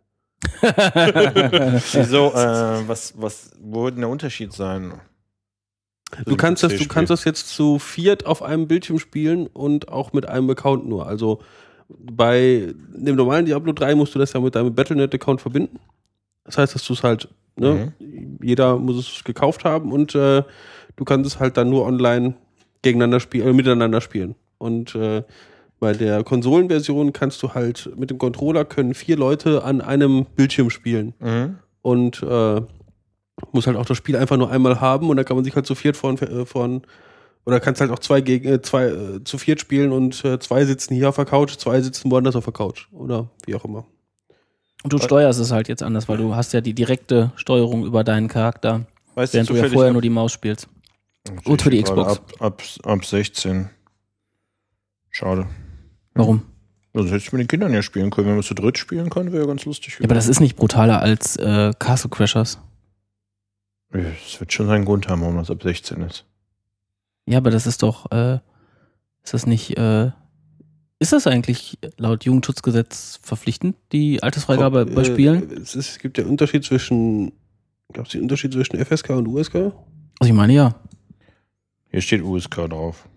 Wieso, äh, was, was, wo wird denn der Unterschied sein? Du kannst das, du kannst das jetzt zu viert auf einem Bildschirm spielen und auch mit einem Account nur. Also bei dem normalen Diablo drei musst du das ja mit deinem Battle Punkt net-Account verbinden. Das heißt, dass du es halt, ne, mhm. jeder muss es gekauft haben und äh, du kannst es halt dann nur online gegeneinander spielen, äh, miteinander spielen. Und äh, bei der Konsolenversion kannst du halt mit dem Controller können vier Leute an einem Bildschirm spielen. Mhm. Und äh, muss halt auch das Spiel einfach nur einmal haben und dann kann man sich halt zu viert von, äh, von oder kannst halt auch zwei gegen äh, zwei äh, zu viert spielen und äh, zwei sitzen hier auf der Couch, zwei sitzen woanders auf der Couch oder wie auch immer. Und du steuerst es halt jetzt anders, weil du hast ja die direkte Steuerung über deinen Charakter, Weißt während du ja vorher nur die Maus spielst. Und für die Xbox. Ab, ab, ab sechzehn. Schade. Warum? Also hätte ich mit den Kindern ja spielen können. Wenn wir es zu dritt spielen können, wäre ja ganz lustig. Ja, aber das ist nicht brutaler als äh, Castle Crashers. Es wird schon seinen Grund haben, warum das ab sechzehn ist. Ja, aber das ist doch, äh, ist das nicht, äh, ist das eigentlich laut Jugendschutzgesetz verpflichtend, die Altersfreigabe Ob, bei äh, Spielen? Es, ist, es gibt ja einen Unterschied zwischen Gab es den Unterschied zwischen F S K und U S K? Also ich meine ja. Hier steht U S K drauf.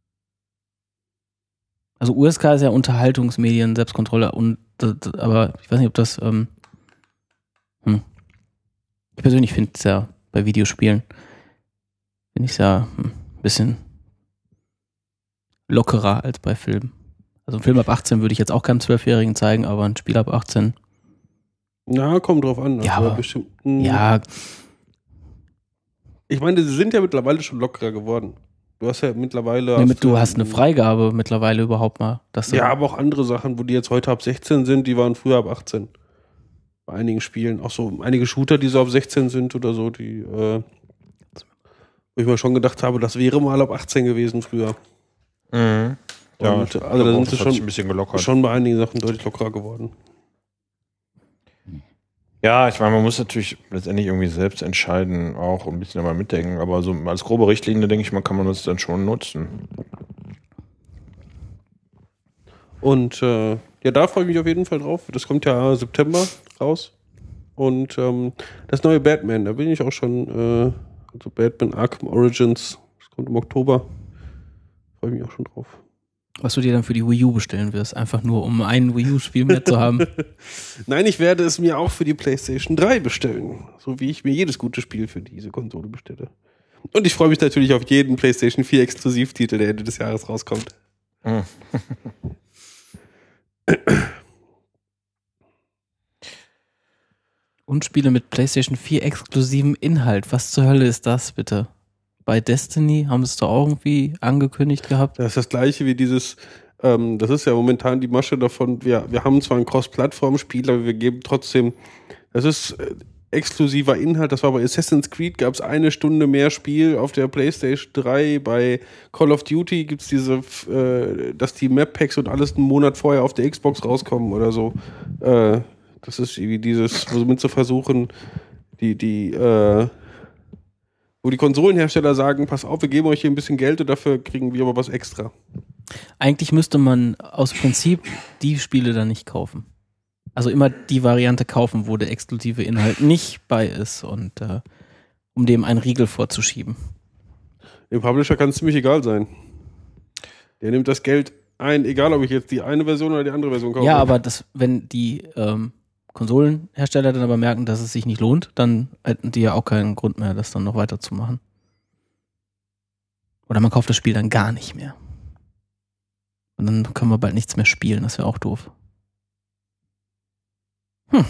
Also U S K ist ja Unterhaltungsmedien, Selbstkontrolle und aber ich weiß nicht, ob das ähm, hm. Ich persönlich finde es ja bei Videospielen finde ich es ja ein bisschen lockerer als bei Filmen. Also ein Film ab achtzehn würde ich jetzt auch keinem Zwölfjährigen zeigen, aber ein Spiel ab achtzehn. Na, kommt drauf an. Ja, aber, bestimmt, hm. ja. Ich meine, sie sind ja mittlerweile schon lockerer geworden. Du hast ja mittlerweile... Nee, hast mit, du hast eine Freigabe mittlerweile überhaupt mal. Dass ja, aber auch andere Sachen, wo die jetzt heute ab sechzehn sind, die waren früher ab achtzehn. Bei einigen Spielen. Auch so einige Shooter, die so ab sechzehn sind oder so, die... Äh, wo ich mir schon gedacht habe, das wäre mal ab achtzehn gewesen früher. Mhm. Ja, und, also da sind sie schon, ein bisschen gelockert. schon bei einigen Sachen deutlich lockerer geworden. Ja, ich meine, man muss natürlich letztendlich irgendwie selbst entscheiden, auch ein bisschen dabei mitdenken, aber so als grobe Richtlinie, denke ich mal, kann man das dann schon nutzen. Und äh, ja, da freue ich mich auf jeden Fall drauf. Das kommt ja September raus. Und ähm, das neue Batman, da bin ich auch schon, äh, also Batman Arkham Origins, das kommt im Oktober. Freue ich mich auch schon drauf. Was du dir dann für die Wii U bestellen wirst, einfach nur um ein Wii U-Spiel mehr zu haben. Nein, ich werde es mir auch für die PlayStation drei bestellen. So wie ich mir jedes gute Spiel für diese Konsole bestelle. Und ich freue mich natürlich auf jeden PlayStation vier Exklusivtitel, der Ende des Jahres rauskommt. Mhm. Und Spiele mit PlayStation vier exklusiven Inhalt. Was zur Hölle ist das bitte? Bei Destiny haben sie es doch irgendwie angekündigt gehabt. Das ist das gleiche wie dieses, ähm, das ist ja momentan die Masche davon, wir, wir haben zwar ein Cross-Plattform-Spiel, aber wir geben trotzdem, das ist äh, exklusiver Inhalt, das war bei Assassin's Creed, gab es eine Stunde mehr Spiel auf der PlayStation drei, bei Call of Duty gibt es diese, äh, dass die Map-Packs und alles einen Monat vorher auf der Xbox rauskommen oder so. Äh, das ist wie dieses, womit zu versuchen, die, die, äh, wo die Konsolenhersteller sagen, pass auf, wir geben euch hier ein bisschen Geld und dafür kriegen wir aber was extra. Eigentlich müsste man aus Prinzip die Spiele dann nicht kaufen. Also immer die Variante kaufen, wo der exklusive Inhalt nicht bei ist und äh, um dem einen Riegel vorzuschieben. Dem Publisher kann es ziemlich egal sein. Der nimmt das Geld ein, egal ob ich jetzt die eine Version oder die andere Version kaufe. Ja, aber das, wenn die ähm, Konsolenhersteller dann aber merken, dass es sich nicht lohnt, dann hätten die ja auch keinen Grund mehr, das dann noch weiterzumachen. Oder man kauft das Spiel dann gar nicht mehr. Und dann können wir bald nichts mehr spielen, das wäre auch doof. Hm.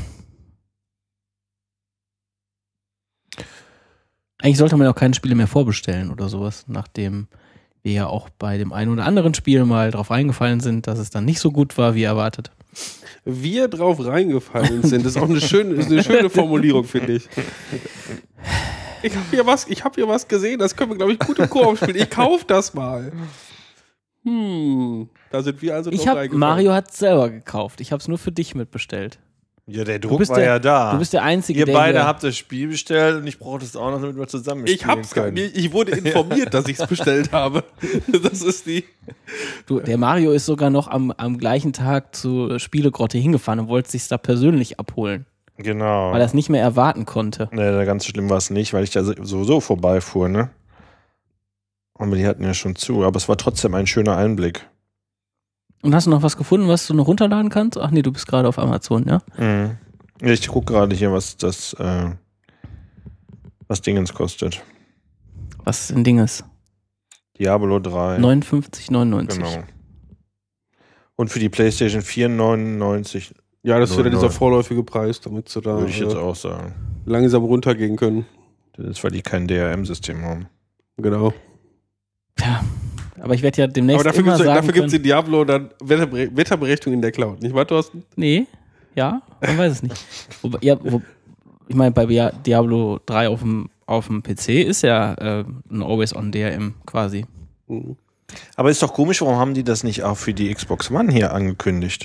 Eigentlich sollte man auch keine Spiele mehr vorbestellen oder sowas, nachdem wir ja auch bei dem einen oder anderen Spiel mal drauf eingefallen sind, dass es dann nicht so gut war, wie erwartet. Wir drauf reingefallen sind, das ist auch eine schöne, ist eine schöne Formulierung, finde ich. Ich habe hier was, ich habe hier was gesehen, das können wir, glaube ich, gut im Koop spielen. Ich kauf das mal. Hm, da sind wir also drauf Ich hab, reingefallen. Mario hat es selber gekauft. Ich habe es nur für dich mitbestellt. Ja, der Du Druck bist war der- ja da. Du bist der Einzige, Ihr der beide hier- habt das Spiel bestellt und ich brauchte es auch noch, damit wir zusammen Ich spielen hab's gar können. nicht. Ich wurde informiert, dass ich es bestellt habe. Das ist die. Du, der Mario ist sogar noch am, am gleichen Tag zur Spielegrotte hingefahren und wollte sich da persönlich abholen, Genau. weil er es nicht mehr erwarten konnte. Nee, ganz schlimm war es nicht, weil ich da sowieso vorbeifuhr, ne? Aber die hatten ja schon zu. Aber es war trotzdem ein schöner Einblick. Und hast du noch was gefunden, was du noch runterladen kannst? Ach nee, du bist gerade auf Amazon, ja? Mhm. Ja, ich gucke gerade hier, was das, äh, was Dingens kostet. Was ein Ding ist. Diablo drei. neunundfünfzig neunundneunzig. Genau. Und für die PlayStation vier neunundneunzig, Ja, das ist wieder Null, dieser null. vorläufige Preis, damit sie da würde ich jetzt äh, auch sagen. langsam runtergehen können. Das ist, weil die kein D R M-System haben. Genau. Ja, aber ich werde ja demnächst Aber dafür immer gibt's, sagen dafür gibt's können, in Diablo dann Wetterber- Wetterberechnung in der Cloud, nicht wahr, Thorsten? nee, ja, man weiß es nicht. Wobei, ja, wo, ich meine, bei Dia- Diablo drei auf dem, auf dem P C ist ja äh, ein Always-on-D R M quasi. Mhm. Aber ist doch komisch, warum haben die das nicht auch für die Xbox One hier angekündigt?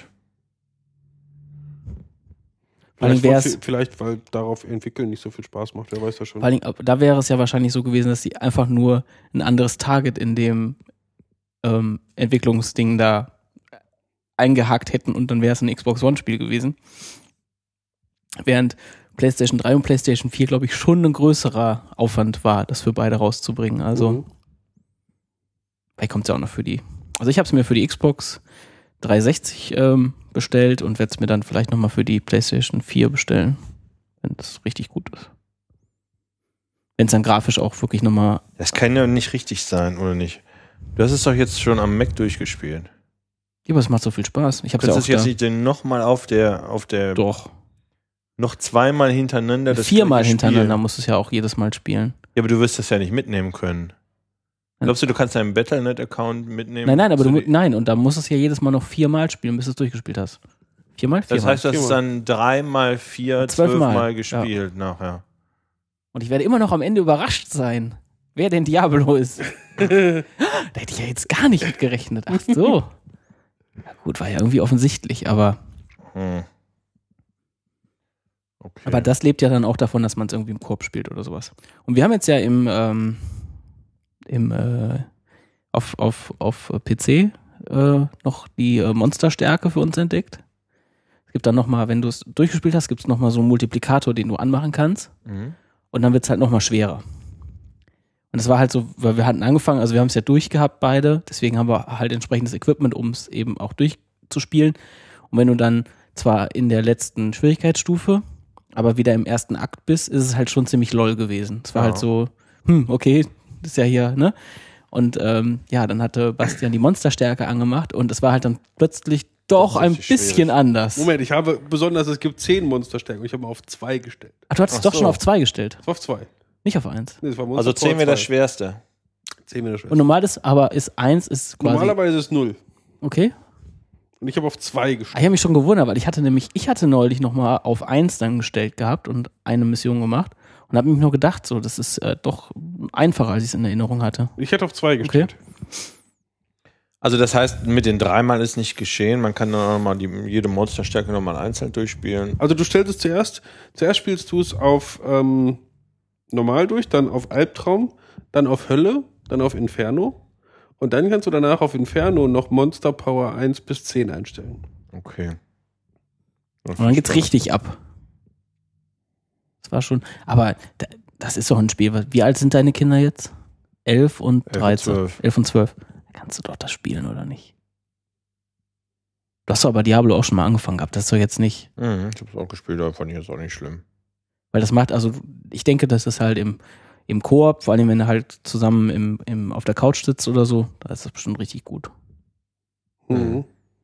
Vor allem Vielleicht, wär's- weil, vielleicht, weil darauf entwickeln nicht so viel Spaß macht, wer weiß das schon. Vor allen Dingen, da wäre es ja wahrscheinlich so gewesen, dass sie einfach nur ein anderes Target in dem ähm, Entwicklungsding da eingehakt hätten und dann wäre es ein Xbox One-Spiel gewesen. Während PlayStation drei und PlayStation vier, glaube ich, schon ein größerer Aufwand war, das für beide rauszubringen. Also, Mhm. vielleicht kommt es ja auch noch für die. Also ich habe es mir für die Xbox dreihundertsechzig ähm, bestellt und werde es mir dann vielleicht nochmal für die PlayStation vier bestellen, wenn das richtig gut ist. Wenn es dann grafisch auch wirklich nochmal... Das kann ja nicht richtig sein, oder nicht? Du hast es doch jetzt schon am Mac durchgespielt. Ja, aber es macht so viel Spaß. Ich habe Du es ja auch kannst es jetzt da. nicht denn nochmal auf der, auf der, Doch. noch zweimal hintereinander das Viermal gleiche Spiel. hintereinander musst du es ja auch jedes Mal spielen. Ja, aber du wirst das ja nicht mitnehmen können. Glaubst du, du kannst deinen Battle Net Account mitnehmen? Nein, nein, aber du, Zu mu- die- nein, und da musst du es ja jedes Mal noch viermal spielen, bis du es durchgespielt hast. Viermal? Viermal. Das heißt, du hast es Viermal. dann dreimal, vier, Zwölfmal. zwölfmal gespielt nachher. Und ich werde immer noch am Ende überrascht sein, wer denn Diablo ist. Da hätte ich ja jetzt gar nicht mit gerechnet. Ach so. Ja, gut, war ja irgendwie offensichtlich, aber, Hm. Okay. aber das lebt ja dann auch davon, dass man es irgendwie im Koop spielt oder sowas. Und wir haben jetzt ja im, ähm, im äh, auf, auf, auf P C äh, noch die äh, Monsterstärke für uns entdeckt. Es gibt dann nochmal, wenn du es durchgespielt hast, gibt es nochmal so einen Multiplikator, den du anmachen kannst. Mhm. Und dann wird es halt nochmal schwerer. Und es war halt so, weil wir hatten angefangen, also wir haben es ja durchgehabt beide, deswegen haben wir halt entsprechendes Equipment, um es eben auch durchzuspielen. Und wenn du dann zwar in der letzten Schwierigkeitsstufe, aber wieder im ersten Akt bist, ist es halt schon ziemlich lol gewesen. Es war Ja. halt so, hm, okay, das ist ja hier, ne? Und ähm, ja, dann hatte Bastian die Monsterstärke angemacht und es war halt dann plötzlich doch Das ist ein richtig bisschen schwierig. anders. Moment, ich habe besonders, es gibt zehn Monsterstärken. Ich habe mal auf zwei gestellt. Ach, du hast es Ach doch so. schon auf zwei gestellt, Das war auf zwei. nicht auf eins. Nee, das war Monster Also zehn Power wäre das zwei. Schwerste. zehn wäre das Und schwerste. normal ist, aber ist eins ist quasi, Normalerweise ist null. okay. Und ich habe auf zwei Ah, Ich gestellt. habe mich schon gewundert, weil ich hatte nämlich, ich hatte neulich nochmal auf eins dann gestellt gehabt und eine Mission gemacht und habe mir nur gedacht, so, das ist äh, doch einfacher, als ich es in Erinnerung hatte. Ich hätte auf zwei gestellt. Also das heißt, mit den dreimal ist nicht geschehen. Man kann dann nochmal die, jede Monsterstärke nochmal einzeln durchspielen. Also du stellst es zuerst, zuerst spielst du es auf ähm, normal durch, dann auf Albtraum, dann auf Hölle, dann auf Inferno. Und dann kannst du danach auf Inferno noch Monster Power eins bis zehn einstellen. Okay. Und dann geht's richtig ab. Das war schon, aber da, das ist doch ein Spiel. Wie alt sind deine Kinder jetzt? Elf und Elf und dreizehn. zwölf. Elf und zwölf. Da kannst du doch das spielen, oder nicht? Du hast doch aber Diablo auch schon mal angefangen gehabt. Das ist doch jetzt nicht. Mhm, ich habe es auch gespielt, aber fand ich jetzt auch nicht schlimm. Weil das macht, also ich denke, das ist halt im, im Koop, vor allem wenn du halt zusammen im, im, auf der Couch sitzt oder so, da ist das bestimmt richtig gut. Mhm.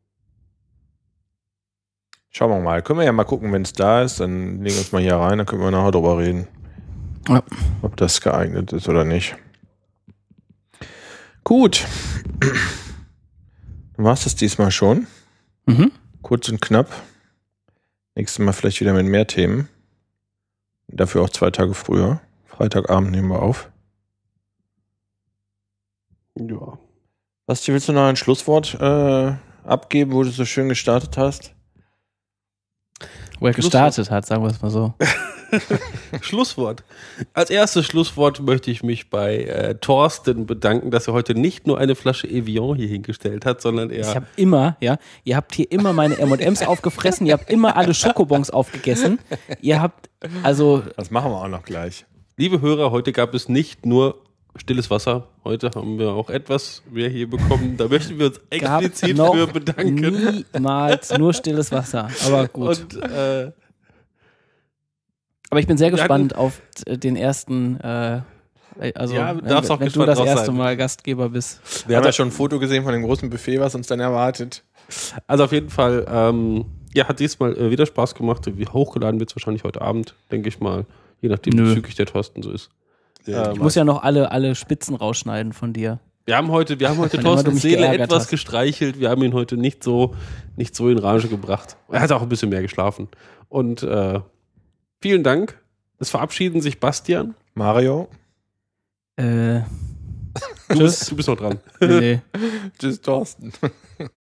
Schauen wir mal. Können wir ja mal gucken, wenn es da ist. Dann legen wir uns mal hier rein, dann können wir nachher drüber reden. Ja. Ob das geeignet ist oder nicht. Gut. Dann war es das diesmal schon. Mhm. Kurz und knapp. Nächstes Mal vielleicht wieder mit mehr Themen. Dafür auch zwei Tage früher. Freitagabend nehmen wir auf. Ja. Basti, willst du noch ein Schlusswort äh, abgeben, wo du so schön gestartet hast? Wo er gestartet hat, sagen wir es mal so. Schlusswort. Als erstes Schlusswort möchte ich mich bei äh, Thorsten bedanken, dass er heute nicht nur eine Flasche Evian hier hingestellt hat, sondern er. Ich habe immer, ja, ihr habt hier immer meine M und M's aufgefressen, ihr habt immer alle Schokobons aufgegessen. Ihr habt, also, Das machen wir auch noch gleich. Liebe Hörer, heute gab es nicht nur stilles Wasser. Heute haben wir auch etwas mehr hier bekommen. Da möchten wir uns gab explizit noch für bedanken. niemals nur stilles Wasser. Aber gut. Und äh, Aber ich bin sehr wir gespannt auf t- den ersten, äh, also Ja, wenn, darfst auch wenn du gespannt das drauf erste sein. Mal Gastgeber bist. Wir haben ja schon ein Foto gesehen von dem großen Buffet, was uns dann erwartet. also auf jeden Fall, ähm, ja, hat diesmal äh, wieder Spaß gemacht. Wie hochgeladen wird es wahrscheinlich heute Abend, denke ich mal. Je nachdem, Nö. wie zügig der Thorsten so ist. Ja, Ich muss ja noch alle, alle Spitzen rausschneiden von dir. Wir haben heute, wir haben heute Wann immer du Thorstens mich Seele geärgert etwas hast. gestreichelt. Wir haben ihn heute nicht so, nicht so in Rage gebracht. Er hat auch ein bisschen mehr geschlafen. Und äh, vielen Dank. Es verabschieden sich Bastian. Mario. Äh, Du Tschüss. bist, du bist noch dran. nee. Tschüss, Thorsten.